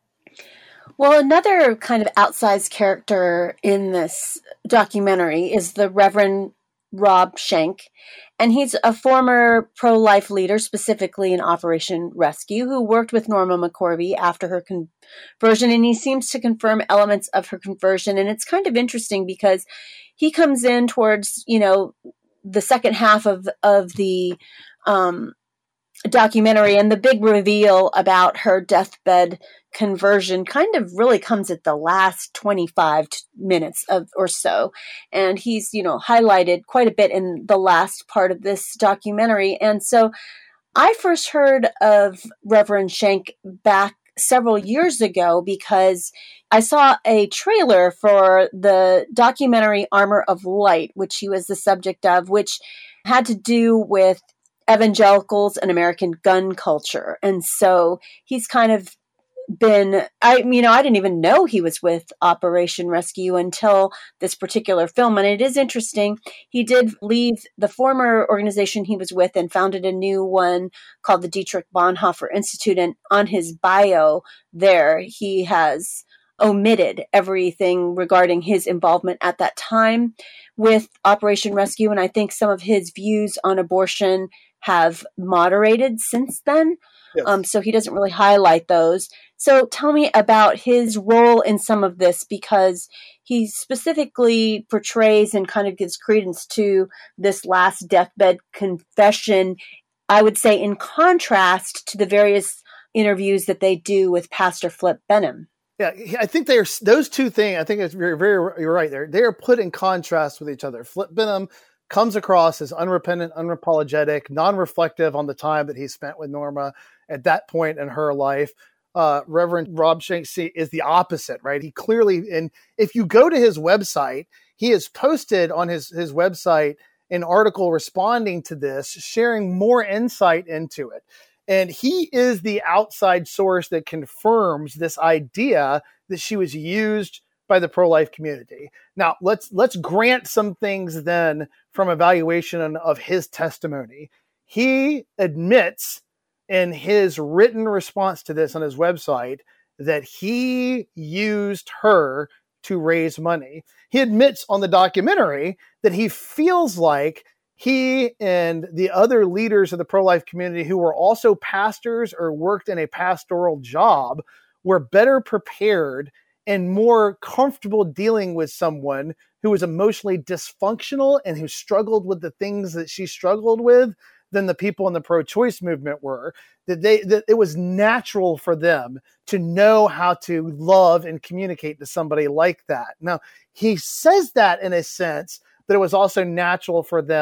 Well, another kind of outsized character in this documentary is the Reverend Rob Schenck, and he's a former pro-life leader, specifically in Operation Rescue, who worked with Norma McCorvey after her conversion, and he seems to confirm elements of her conversion. And it's kind of interesting because he comes in towards, you know, the second half of, of the um, documentary, and the big reveal about her deathbed conversion kind of really comes at the last twenty-five minutes of or so. And he's, you know, highlighted quite a bit in the last part of this documentary. And so I first heard of Reverend Schenck back several years ago because I saw a trailer for the documentary Armor of Light, which he was the subject of, which had to do with evangelicals and American gun culture. And so he's kind of been, I, you know, I didn't even know he was with Operation Rescue until this particular film. And it is interesting. He did leave the former organization he was with and founded a new one called the Dietrich Bonhoeffer Institute. And on his bio there, he has omitted everything regarding his involvement at that time with Operation Rescue. And I think some of his views on abortion have moderated since then. Yes. Um, so he doesn't really highlight those. So tell me about his role in some of this, because he specifically portrays and kind of gives credence to this last deathbed confession, I would say in contrast to the various interviews that they do with Pastor Flip Benham. Yeah, I think they're those two things. I think it's very, very, you're right there. They are put in contrast with each other. Flip Benham comes across as unrepentant, unapologetic, non-reflective on the time that he spent with Norma at that point in her life. Uh, Reverend Rob Schenck is the opposite, right? He clearly, and if you go to his website, he has posted on his, his website an article responding to this, sharing more insight into it. And he is the outside source that confirms this idea that she was used by the pro-life community. Now, let's let's grant some things then from evaluation of his testimony. He admits in his written response to this on his website that he used her to raise money. He admits on the documentary that he feels like he and the other leaders of the pro-life community who were also pastors or worked in a pastoral job were better prepared and more comfortable dealing with someone who was emotionally dysfunctional and who struggled with the things that she struggled with than the people in the pro-choice movement were. That they that it was natural for them to know how to love and communicate to somebody like that. Now, he says that in a sense that it was also natural for them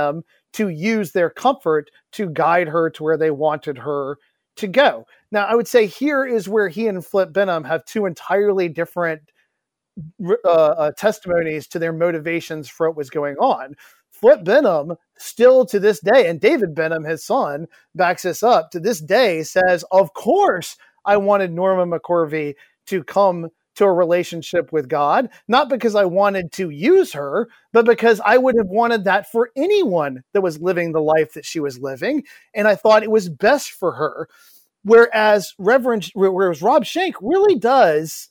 to use their comfort to guide her to where they wanted her to go. Now, I would say here is where he and Flip Benham have two entirely different uh, uh, testimonies to their motivations for what was going on. Flip Benham, still to this day, and David Benham, his son, backs this up, to this day says, of course, I wanted Norma McCorvey to come to a relationship with God, not because I wanted to use her, but because I would have wanted that for anyone that was living the life that she was living. And I thought it was best for her. Whereas Reverend, whereas Rob Schenck really does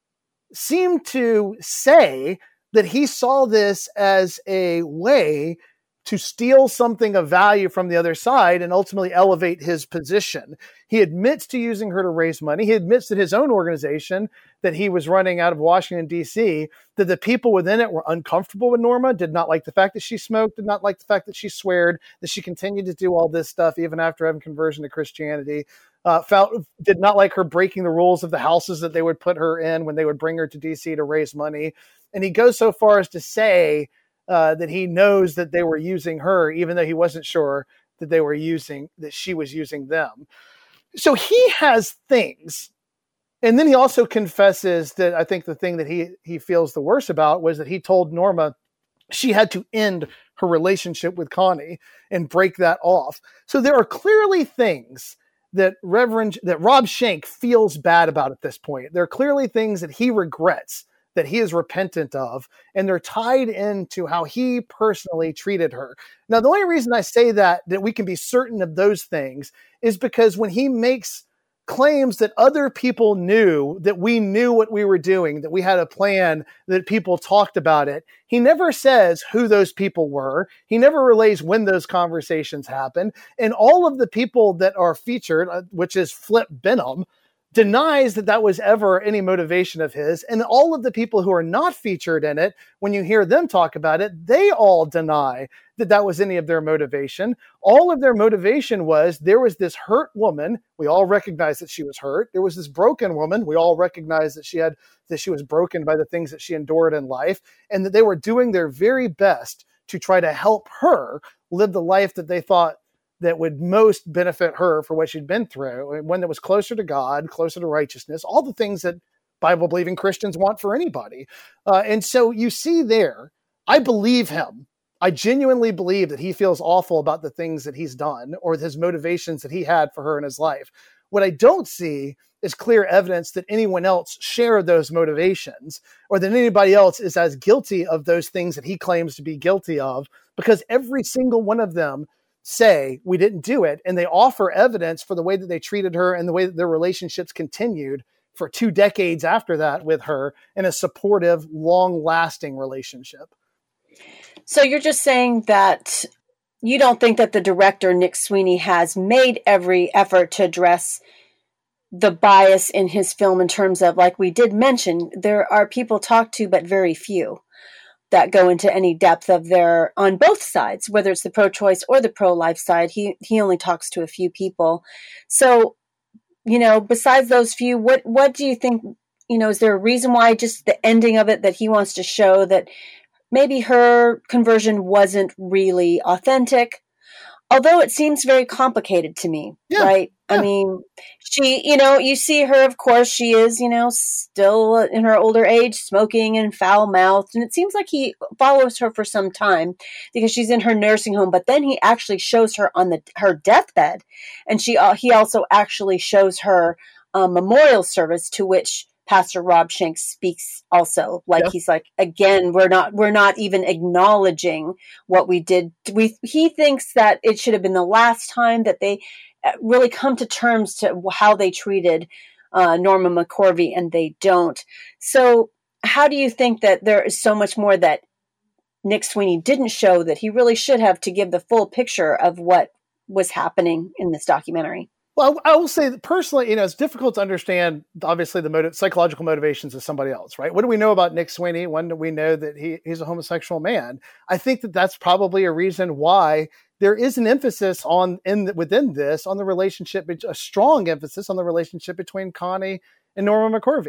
seem to say that he saw this as a way to steal something of value from the other side and ultimately elevate his position. He admits to using her to raise money. He admits that his own organization that he was running out of Washington, D C, that the people within it were uncomfortable with Norma, did not like the fact that she smoked, did not like the fact that she sweared, that she continued to do all this stuff even after having conversion to Christianity. Uh, felt, did not like her breaking the rules of the houses that they would put her in when they would bring her to D C to raise money. And he goes so far as to say uh, that he knows that they were using her, even though he wasn't sure that they were using, that she was using them. So he has things. And then he also confesses that I think the thing that he, he feels the worst about was that he told Norma she had to end her relationship with Connie and break that off. So there are clearly things that Reverend, that Rob Schenck feels bad about at this point. There are clearly things that he regrets, that he is repentant of, and they're tied into how he personally treated her. Now, the only reason I say that, that we can be certain of those things is because when he makes claims that other people knew, that we knew what we were doing, that we had a plan, that people talked about it, he never says who those people were. He never relays when those conversations happened. And all of the people that are featured, uh, which is Flip Benham, denies that that was ever any motivation of his. And all of the people who are not featured in it, when you hear them talk about it, they all deny that that was any of their motivation. All of their motivation was there was this hurt woman. We all recognize that she was hurt. There was this broken woman. We all recognize that she had, that she was broken by the things that she endured in life, and that they were doing their very best to try to help her live the life that they thought that would most benefit her for what she'd been through, one that was closer to God, closer to righteousness, all the things that Bible-believing Christians want for anybody. Uh, and so you see there, I believe him. I genuinely believe that he feels awful about the things that he's done or his motivations that he had for her in his life. What I don't see is clear evidence that anyone else shared those motivations or that anybody else is as guilty of those things that he claims to be guilty of, because every single one of them say we didn't do it, and they offer evidence for the way that they treated her and the way that their relationships continued for two decades after that with her in a supportive, long-lasting relationship. So you're just saying that you don't think that the director, Nick Sweeney, has made every effort to address the bias in his film in terms of, like we did mention, there are people talked to, but very few that go into any depth of their, on both sides, whether it's the pro-choice or the pro-life side. He he only talks to a few people. So, you know, besides those few, what what do you think, you know, is there a reason why just the ending of it that he wants to show that maybe her conversion wasn't really authentic? Although it seems very complicated to me, yeah, right? Yeah. I mean, she, you know, you see her, of course, she is, you know, still in her older age, smoking and foul-mouthed. And it seems like he follows her for some time because she's in her nursing home. But then he actually shows her on the her deathbed. And she uh, he also actually shows her a memorial service to which Pastor Rob Schenck speaks also. Like, yeah. He's like, again, we're not, we're not even acknowledging what we did. We, he thinks that it should have been the last time that they really come to terms to how they treated uh, Norma McCorvey, and they don't. So how do you think that there is so much more that Nick Sweeney didn't show that he really should have to give the full picture of what was happening in this documentary? Well, I will say that personally, you know, it's difficult to understand, obviously, the motive, psychological motivations of somebody else, right? What do we know about Nick Sweeney? When do we know that he, he's a homosexual man? I think that that's probably a reason why there is an emphasis on, in the, within this, on the relationship, a strong emphasis on the relationship between Connie and Norma McCorvey.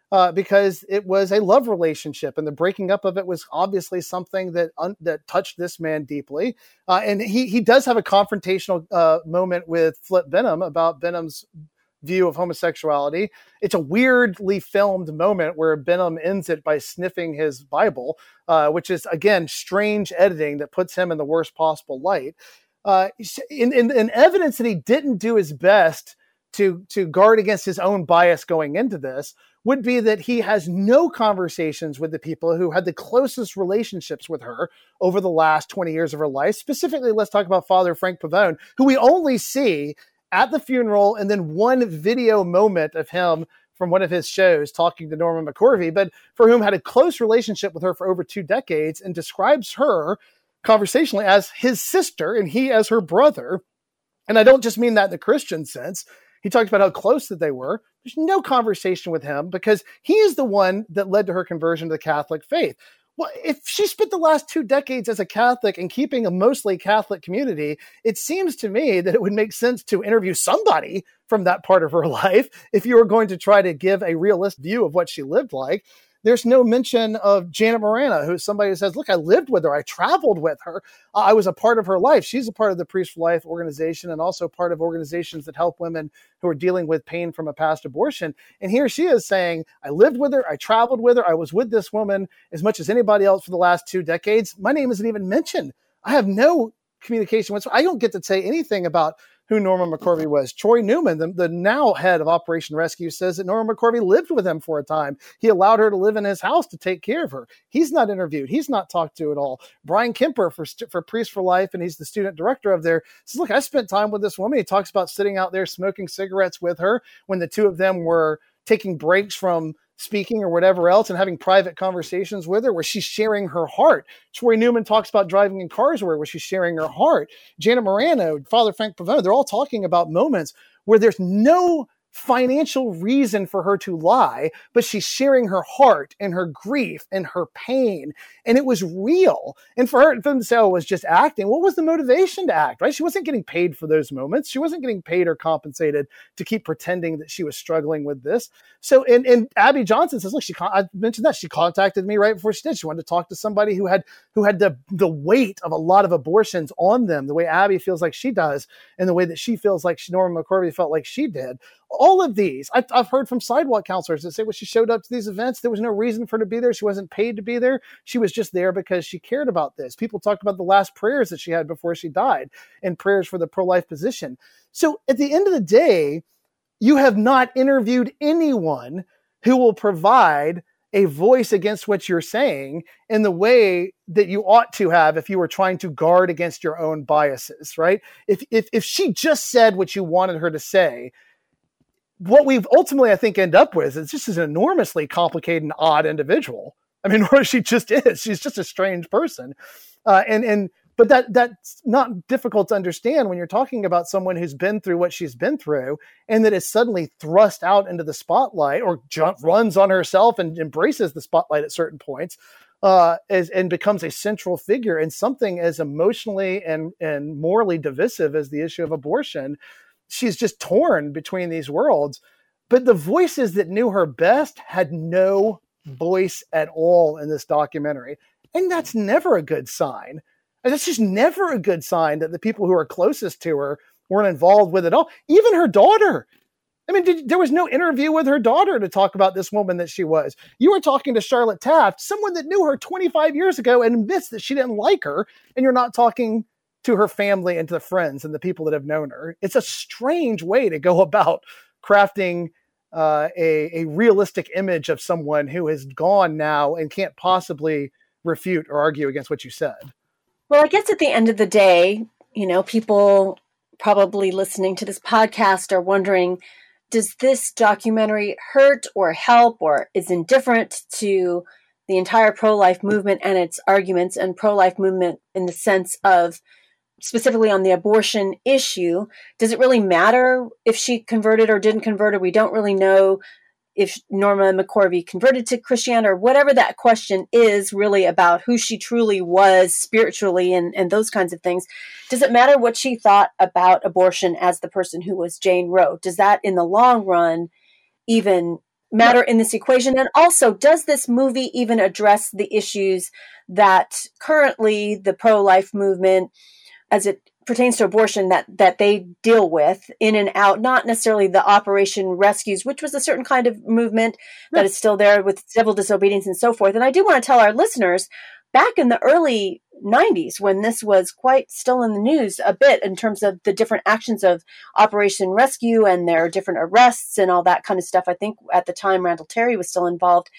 uh, because it was a love relationship, and the breaking up of it was obviously something that un- that touched this man deeply. Uh, and he he does have a confrontational uh, moment with Flip Benham about Benham's view of homosexuality. It's a weirdly filmed moment where Benham ends it by sniffing his Bible, uh, which is, again, strange editing that puts him in the worst possible light. Uh, in, in, in evidence that he didn't do his best to, to guard against his own bias going into this would be that he has no conversations with the people who had the closest relationships with her over the last twenty years of her life. Specifically, let's talk about Father Frank Pavone, who we only see at the funeral and then one video moment of him from one of his shows talking to Norma McCorvey, but for whom had a close relationship with her for over two decades and describes her conversationally as his sister and he as her brother. And I don't just mean that in the Christian sense. He talked about how close that they were. There's no conversation with him because he is the one that led to her conversion to the Catholic faith. Well, if she spent the last two decades as a Catholic and keeping a mostly Catholic community, it seems to me that it would make sense to interview somebody from that part of her life if you were going to try to give a realistic view of what she lived like. There's no mention of Janet Morana, who's somebody who says, look, I lived with her. I traveled with her. Uh, I was a part of her life. She's a part of the Priest for Life organization and also part of organizations that help women who are dealing with pain from a past abortion. And here she is saying, I lived with her. I traveled with her. I was with this woman as much as anybody else for the last two decades. My name isn't even mentioned. I have no communication whatsoever. I don't get to say anything about who Norma McCorvey was. Troy Newman, the, the now head of Operation Rescue, says that Norma McCorvey lived with him for a time. He allowed her to live in his house to take care of her. He's not interviewed. He's not talked to at all. Brian Kemper for, for Priest for Life, and he's the student director of there, says, look, I spent time with this woman. He talks about sitting out there smoking cigarettes with her when the two of them were taking breaks from speaking or whatever else and having private conversations with her where she's sharing her heart. Troy Newman talks about driving in cars where, where she's sharing her heart. Janet Morano, Father Frank Pavone, they're all talking about moments where there's no financial reason for her to lie, but she's sharing her heart and her grief and her pain. And it was real. And for her, for them to say, oh, it was just acting. What was the motivation to act, right? She wasn't getting paid for those moments. She wasn't getting paid or compensated to keep pretending that she was struggling with this. So, and, and Abby Johnson says, look, she, I mentioned that she contacted me right before she did. She wanted to talk to somebody who had, who had the, the weight of a lot of abortions on them, the way Abby feels like she does, and the way that she feels like she, Norma McCorvey felt like she did. All of these, I've, I've heard from sidewalk counselors that say, well, she showed up to these events. There was no reason for her to be there. She wasn't paid to be there. She was just there because she cared about this. People talked about the last prayers that she had before she died and prayers for the pro-life position. So at the end of the day, you have not interviewed anyone who will provide a voice against what you're saying in the way that you ought to have if you were trying to guard against your own biases, right? If, if, if she just said what you wanted her to say, what we've ultimately, I think, end up with is just an enormously complicated and odd individual. I mean, or she just is. She's just a strange person. Uh, and, and, but that, that's not difficult to understand when you're talking about someone who's been through what she's been through and that is suddenly thrust out into the spotlight or jump, runs on herself and embraces the spotlight at certain points, uh, as, and becomes a central figure in something as emotionally and, and morally divisive as the issue of abortion. She's just torn between these worlds. But the voices that knew her best had no voice at all in this documentary. And that's never a good sign. And that's just never a good sign that the people who are closest to her weren't involved with it all. Even her daughter. I mean, did, there was no interview with her daughter to talk about this woman that she was. You were talking to Charlotte Taft, someone that knew her twenty-five years ago and admits that she didn't like her. And you're not talking to her family and to the friends and the people that have known her. It's a strange way to go about crafting uh, a, a realistic image of someone who is gone now and can't possibly refute or argue against what you said. Well, I guess at the end of the day, you know, people probably listening to this podcast are wondering, does this documentary hurt or help or is indifferent to the entire pro-life movement and its arguments and pro-life movement in the sense of specifically on the abortion issue? Does it really matter if she converted or didn't convert, or we don't really know if Norma McCorvey converted to Christianity, or whatever that question is really about who she truly was spiritually and, and those kinds of things. Does it matter what she thought about abortion as the person who was Jane Roe? Does that in the long run even matter in this equation? And also, does this movie even address the issues that currently the pro-life movement, as it pertains to abortion, that that they deal with in and out, not necessarily the Operation Rescues, which was a certain kind of movement that is still there with civil disobedience and so forth. And I do want to tell our listeners, back in the early nineties, when this was quite still in the news a bit in terms of the different actions of Operation Rescue and their different arrests and all that kind of stuff, I think at the time Randall Terry was still involved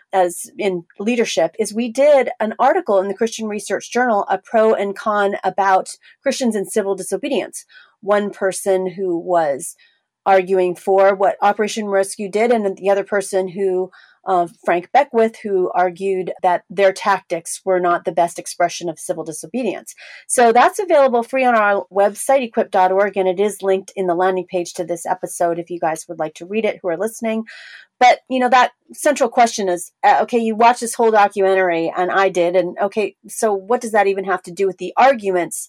as in leadership, is we did an article in the Christian Research Journal, a pro and con about Christians and civil disobedience. One person who was arguing for what Operation Rescue did, and the other person who, uh, Frank Beckwith, who argued that their tactics were not the best expression of civil disobedience. So that's available free on our website, equip dot org, and it is linked in the landing page to this episode if you guys would like to read it who are listening. But, you know, that central question is, uh, okay, you watch this whole documentary, and I did, and okay, so what does that even have to do with the arguments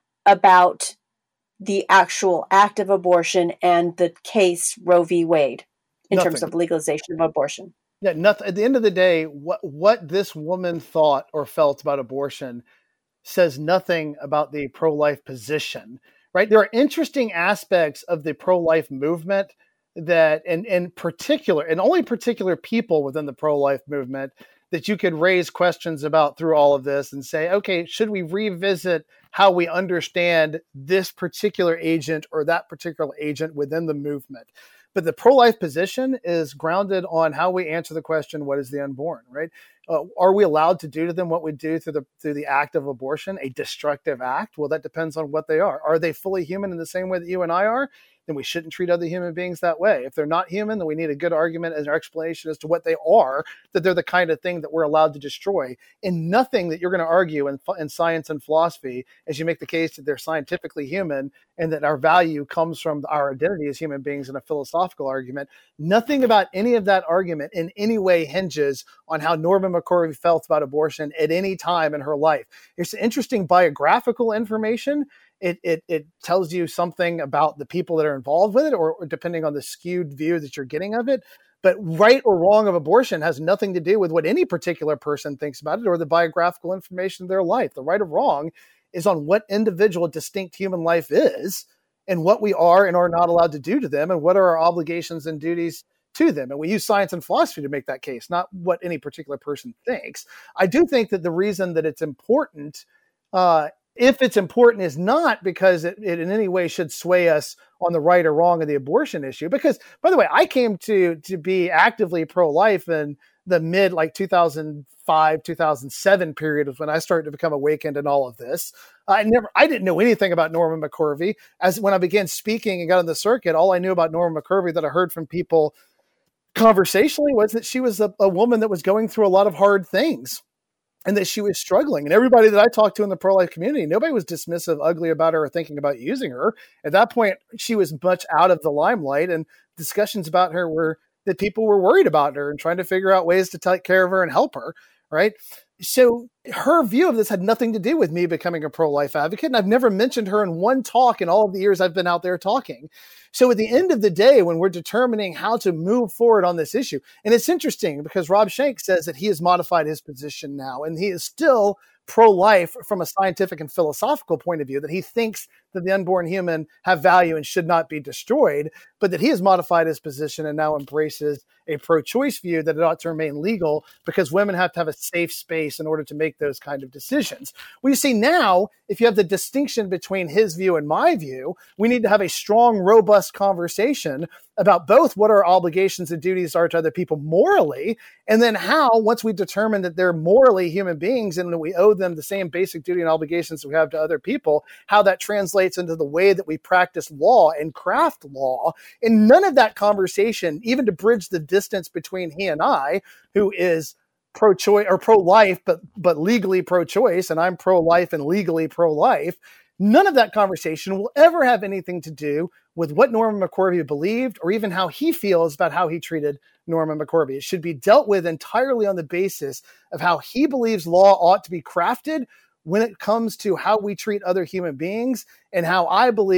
about the actual act of abortion and the case Roe v. Wade in Nothing. terms of legalization of abortion? Yeah, nothing. At the end of the day, what what this woman thought or felt about abortion says nothing about the pro-life position, right? There are interesting aspects of the pro-life movement that, and in particular, and only particular people within the pro-life movement that you could raise questions about through all of this and say, okay, should we revisit how we understand this particular agent or that particular agent within the movement? But the pro-life position is grounded on how we answer the question, what is the unborn, right? Uh, are we allowed to do to them what we do through the through the act of abortion, a destructive act? Well, that depends on what they are. Are they fully human in the same way that you and I are? Then we shouldn't treat other human beings that way. If they're not human, then we need a good argument as an explanation as to what they are, that they're the kind of thing that we're allowed to destroy. And nothing that you're going to argue in, in science and philosophy as you make the case that they're scientifically human and that our value comes from our identity as human beings in a philosophical argument. Nothing about any of that argument in any way hinges on how Norma McCorvey felt about abortion at any time in her life. It's interesting biographical information. It, it it tells you something about the people that are involved with it, or, or depending on the skewed view that you're getting of it. But right or wrong of abortion has nothing to do with what any particular person thinks about it or the biographical information of their life. The right or wrong is on what individual distinct human life is and what we are and are not allowed to do to them and what are our obligations and duties to them. And we use science and philosophy to make that case, not what any particular person thinks. I do think that the reason that it's important, uh, if it's important, is not because it, it in any way should sway us on the right or wrong of the abortion issue. Because, by the way, I came to to be actively pro-life in the mid, like two thousand five, two thousand seven period was when I started to become awakened in all of this. I never, I didn't know anything about Norma McCorvey. As when I began speaking and got on the circuit, all I knew about Norma McCorvey that I heard from people conversationally was that she was a, a woman that was going through a lot of hard things. And that she was struggling. And everybody that I talked to in the pro-life community, nobody was dismissive, ugly about her, or thinking about using her. At that point, she was much out of the limelight, and discussions about her were that people were worried about her and trying to figure out ways to take care of her and help her, right? So her view of this had nothing to do with me becoming a pro-life advocate, and I've never mentioned her in one talk in all of the years I've been out there talking. So at the end of the day, when we're determining how to move forward on this issue, and it's interesting because Rob Schenck says that he has modified his position now, and he is still pro-life from a scientific and philosophical point of view, that he thinks that the unborn human have value and should not be destroyed, but that he has modified his position and now embraces a pro-choice view that it ought to remain legal because women have to have a safe space in order to make those kind of decisions. We see now, if you have the distinction between his view and my view, we need to have a strong, robust conversation about both what our obligations and duties are to other people morally, and then how, once we determine that they're morally human beings and that we owe them the same basic duty and obligations we have to other people, how that translates into the way that we practice law and craft law. And none of that conversation, even to bridge the distance between he and I, who is pro-choice or pro-life, but but legally pro-choice, and I'm pro-life and legally pro-life, none of that conversation will ever have anything to do with what Norma McCorvey believed or even how he feels about how he treated Norma McCorvey. It should be dealt with entirely on the basis of how he believes law ought to be crafted when it comes to how we treat other human beings, and how I believe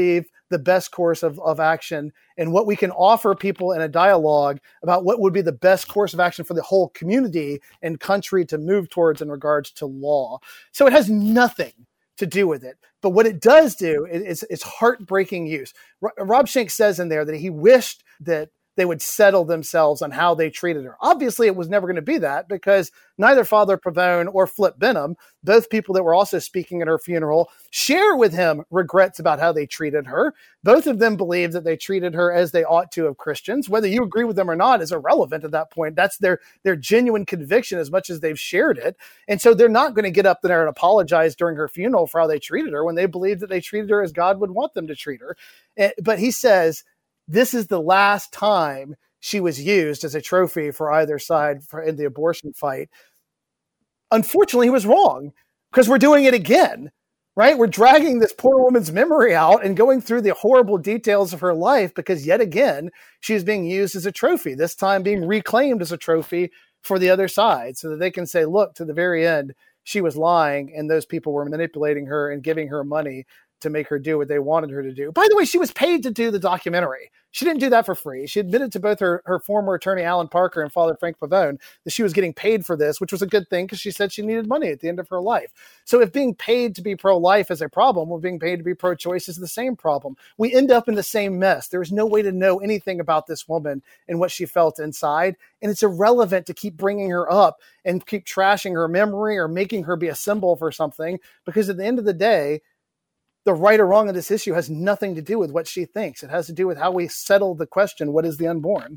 the best course of, of action and what we can offer people in a dialogue about what would be the best course of action for the whole community and country to move towards in regards to law. So it has nothing to do with it. But what it does do is it's heartbreaking use. Rob Schenck says in there that he wished that they would settle themselves on how they treated her. Obviously, it was never going to be that because neither Father Pavone or Flip Benham, both people that were also speaking at her funeral, share with him regrets about how they treated her. Both of them believe that they treated her as they ought to of Christians. Whether you agree with them or not is irrelevant at that point. That's their, their genuine conviction as much as they've shared it. And so they're not going to get up there and apologize during her funeral for how they treated her when they believe that they treated her as God would want them to treat her. But he says, this is the last time she was used as a trophy for either side for, in the abortion fight. Unfortunately, he was wrong because we're doing it again, right? We're dragging this poor woman's memory out and going through the horrible details of her life because yet again, she's being used as a trophy, this time being reclaimed as a trophy for the other side so that they can say, look, to the very end, she was lying and those people were manipulating her and giving her money to make her do what they wanted her to do. By the way, she was paid to do the documentary. She didn't do that for free. She admitted to both her, her former attorney, Alan Parker, and Father Frank Pavone that she was getting paid for this, which was a good thing because she said she needed money at the end of her life. So if being paid to be pro-life is a problem, well, being paid to be pro-choice is the same problem. We end up in the same mess. There is no way to know anything about this woman and what she felt inside. And it's irrelevant to keep bringing her up and keep trashing her memory or making her be a symbol for something because at the end of the day, the right or wrong of this issue has nothing to do with what she thinks. It has to do with how we settle the question, what is the unborn?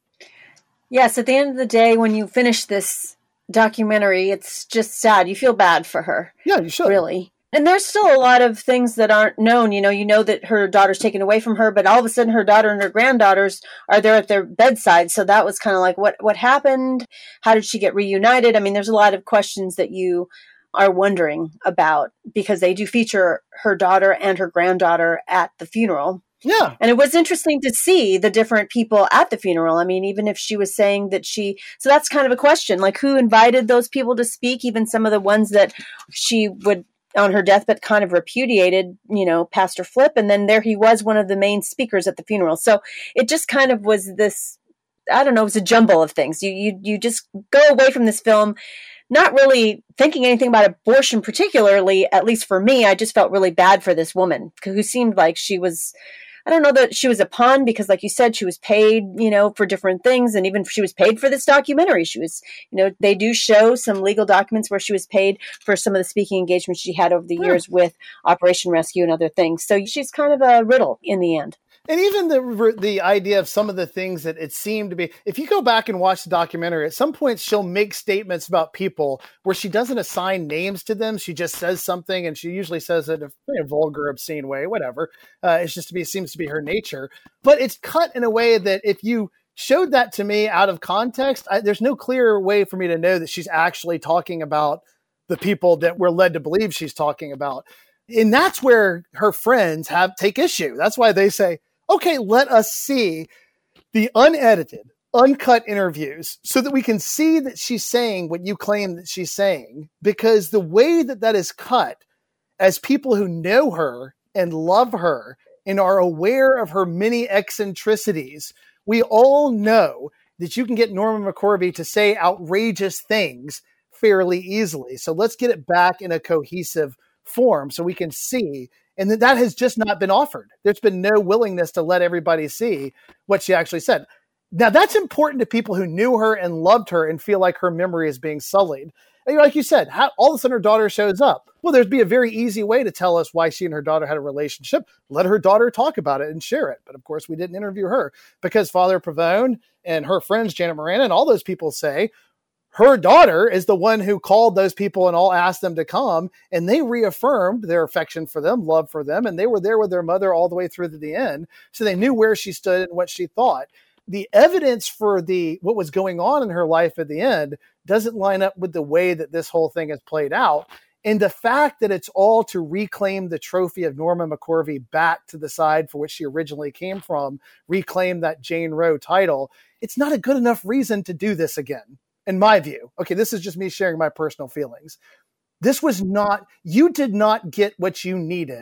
Yes, at the end of the day, when you finish this documentary, it's just sad. You feel bad for her. Yeah, you should. Really. And there's still a lot of things that aren't known. You know, you know that her daughter's taken away from her, but all of a sudden her daughter and her granddaughters are there at their bedside. So that was kind of like, what, what happened? How did she get reunited? I mean, there's a lot of questions that you are wondering about because they do feature her daughter and her granddaughter at the funeral. Yeah. And it was interesting to see the different people at the funeral. I mean, even if she was saying that she, so that's kind of a question, like who invited those people to speak, even some of the ones that she would on her deathbed kind of repudiated, you know, Pastor Flip. And then there he was, one of the main speakers at the funeral. So it just kind of was this, I don't know, it was a jumble of things. You, you, you just go away from this film not really thinking anything about abortion particularly, at least for me. I just felt really bad for this woman who seemed like she was, I don't know that she was a pawn because like you said, she was paid, you know, for different things. And even if she was paid for this documentary, she was, you know, they do show some legal documents where she was paid for some of the speaking engagements she had over the yeah. years with Operation Rescue and other things. So she's kind of a riddle in the end. And even the the idea of some of the things that it seemed to be, if you go back and watch the documentary, at some points she'll make statements about people where she doesn't assign names to them. She just says something, and she usually says it in a vulgar, obscene way, whatever. Uh, it's just to be, it seems to be her nature. But it's cut in a way that if you showed that to me out of context, I, there's no clear way for me to know that she's actually talking about the people that we're led to believe she's talking about. And that's where her friends have take issue. That's why they say, okay, let us see the unedited, uncut interviews so that we can see that she's saying what you claim that she's saying, because the way that that is cut, as people who know her and love her and are aware of her many eccentricities, we all know that you can get Norma McCorvey to say outrageous things fairly easily. So let's get it back in a cohesive form so we can see. And that, that has just not been offered. There's been no willingness to let everybody see what she actually said. Now, that's important to people who knew her and loved her and feel like her memory is being sullied. And like you said, how, all of a sudden her daughter shows up. Well, there'd be a very easy way to tell us why she and her daughter had a relationship. Let her daughter talk about it and share it. But of course, we didn't interview her because Father Pavone and her friends, Janet Miranda, and all those people say, her daughter is the one who called those people and all asked them to come, and they reaffirmed their affection for them, love for them, and they were there with their mother all the way through to the end, so they knew where she stood and what she thought. The evidence for the what was going on in her life at the end doesn't line up with the way that this whole thing has played out, and the fact that it's all to reclaim the trophy of Norma McCorvey back to the side for which she originally came from, reclaim that Jane Roe title, it's not a good enough reason to do this again. In my view, okay, this is just me sharing my personal feelings. This was not, you did not get what you needed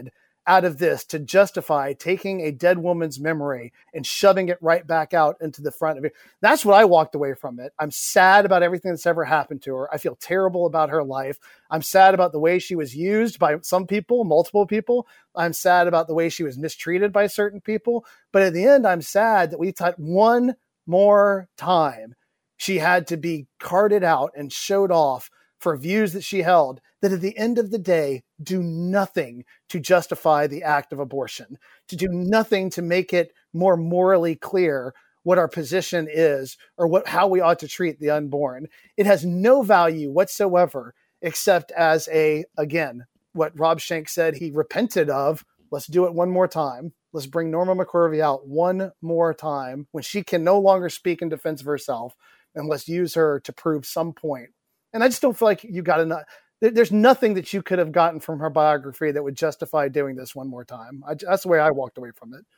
out of this to justify taking a dead woman's memory and shoving it right back out into the front of it. That's what I walked away from it. I'm sad about everything that's ever happened to her. I feel terrible about her life. I'm sad about the way she was used by some people, multiple people. I'm sad about the way she was mistreated by certain people. But at the end, I'm sad that we thought one more time she had to be carted out and showed off for views that she held that at the end of the day do nothing to justify the act of abortion, to do nothing to make it more morally clear what our position is or what how we ought to treat the unborn. It has no value whatsoever, except as a, again, what Rob Schenck said he repented of. Let's do it one more time. Let's bring Norma McCorvey out one more time when she can no longer speak in defense of herself, and let's use her to prove some point. And I just don't feel like you got enough. There's nothing that you could have gotten from her biography that would justify doing this one more time. I, that's the way I walked away from it.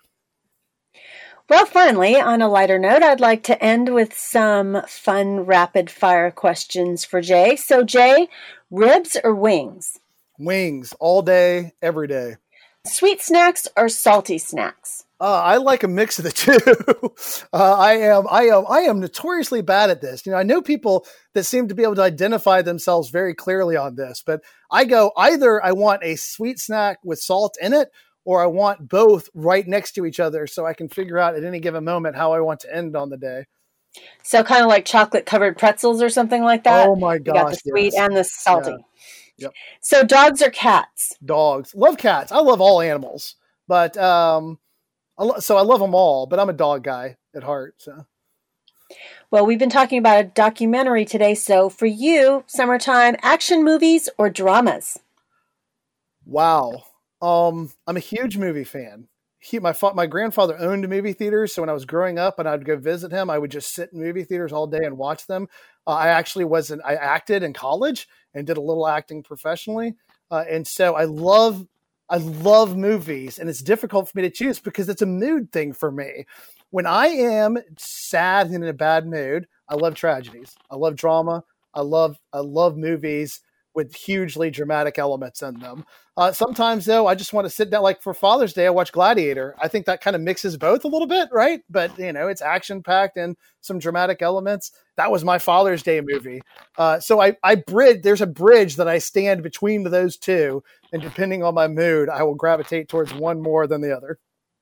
Well, finally, on a lighter note, I'd like to end with some fun rapid fire questions for Jay. So, Jay, ribs or wings? Wings all day, every day. Sweet snacks or salty snacks? Uh, I like a mix of the two. uh, I am, I am, I am notoriously bad at this. You know, I know people that seem to be able to identify themselves very clearly on this, but I go either I want a sweet snack with salt in it, or I want both right next to each other so I can figure out at any given moment how I want to end on the day. So kind of like chocolate covered pretzels or something like that. Oh my gosh! You got the sweet yes. and the salty. Yeah. Yep. So dogs or cats? Dogs. Love cats. I love all animals, but um. So I love them all, but I'm a dog guy at heart. So, well, we've been talking about a documentary today. So for you, summertime action movies or dramas? Wow. Um, I'm a huge movie fan. He, my fa- my grandfather owned movie theaters. So when I was growing up and I'd go visit him, I would just sit in movie theaters all day and watch them. Uh, I actually wasn't, I acted in college and did a little acting professionally. Uh, and so I love I love movies, and it's difficult for me to choose because it's a mood thing for me. When I am sad and in a bad mood, I love tragedies. I love drama. I love I love movies with hugely dramatic elements in them. Uh, sometimes, though, I just want to sit down. Like for Father's Day, I watch Gladiator. I think that kind of mixes both a little bit, right? But, you know, it's action-packed and some dramatic elements. That was my Father's Day movie. Uh, so I, I bridge, there's a bridge that I stand between those two. And depending on my mood, I will gravitate towards one more than the other.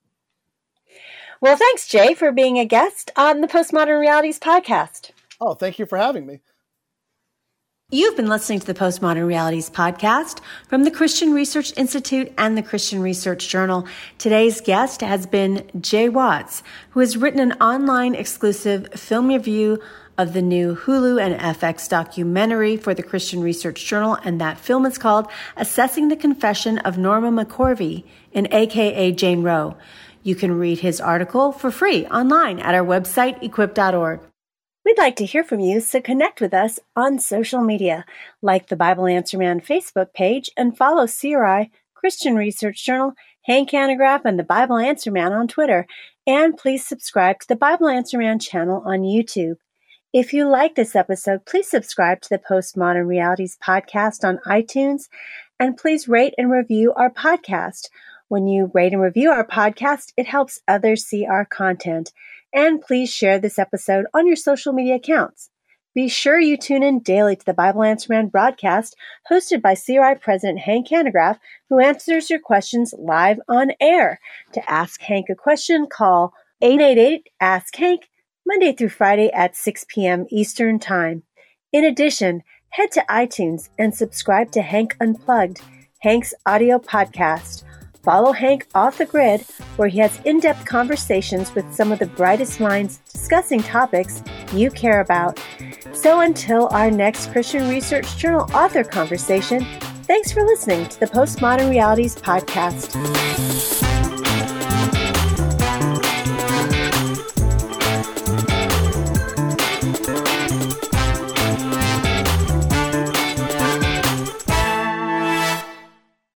Well, thanks, Jay, for being a guest on the Postmodern Realities podcast. Oh, thank you for having me. You've been listening to the Postmodern Realities podcast from the Christian Research Institute and the Christian Research Journal. Today's guest has been Jay Watts, who has written an online exclusive film review of the new Hulu and F X documentary for the Christian Research Journal, and that film is called Assessing the Confession of Norma McCorvey, in A K A Jane Roe. You can read his article for free online at our website, equip dot org. We'd like to hear from you, so connect with us on social media, like the Bible Answer Man Facebook page, and follow C R I, Christian Research Journal, Hank Hanegraaff, and the Bible Answer Man on Twitter. And please subscribe to the Bible Answer Man channel on YouTube. If you like this episode, please subscribe to the Postmodern Realities podcast on iTunes, and please rate and review our podcast. When you rate and review our podcast, it helps others see our content. And please share this episode on your social media accounts. Be sure you tune in daily to the Bible Answer Man broadcast, hosted by C R I President Hank Hanegraaff, who answers your questions live on air. To ask Hank a question, call eight eight eight, ask Hank, Monday through Friday at six p.m. Eastern Time. In addition, head to iTunes and subscribe to Hank Unplugged, Hank's audio podcast. Follow Hank Off the Grid, where he has in-depth conversations with some of the brightest minds discussing topics you care about. So until our next Christian Research Journal author conversation, thanks for listening to the Postmodern Realities podcast.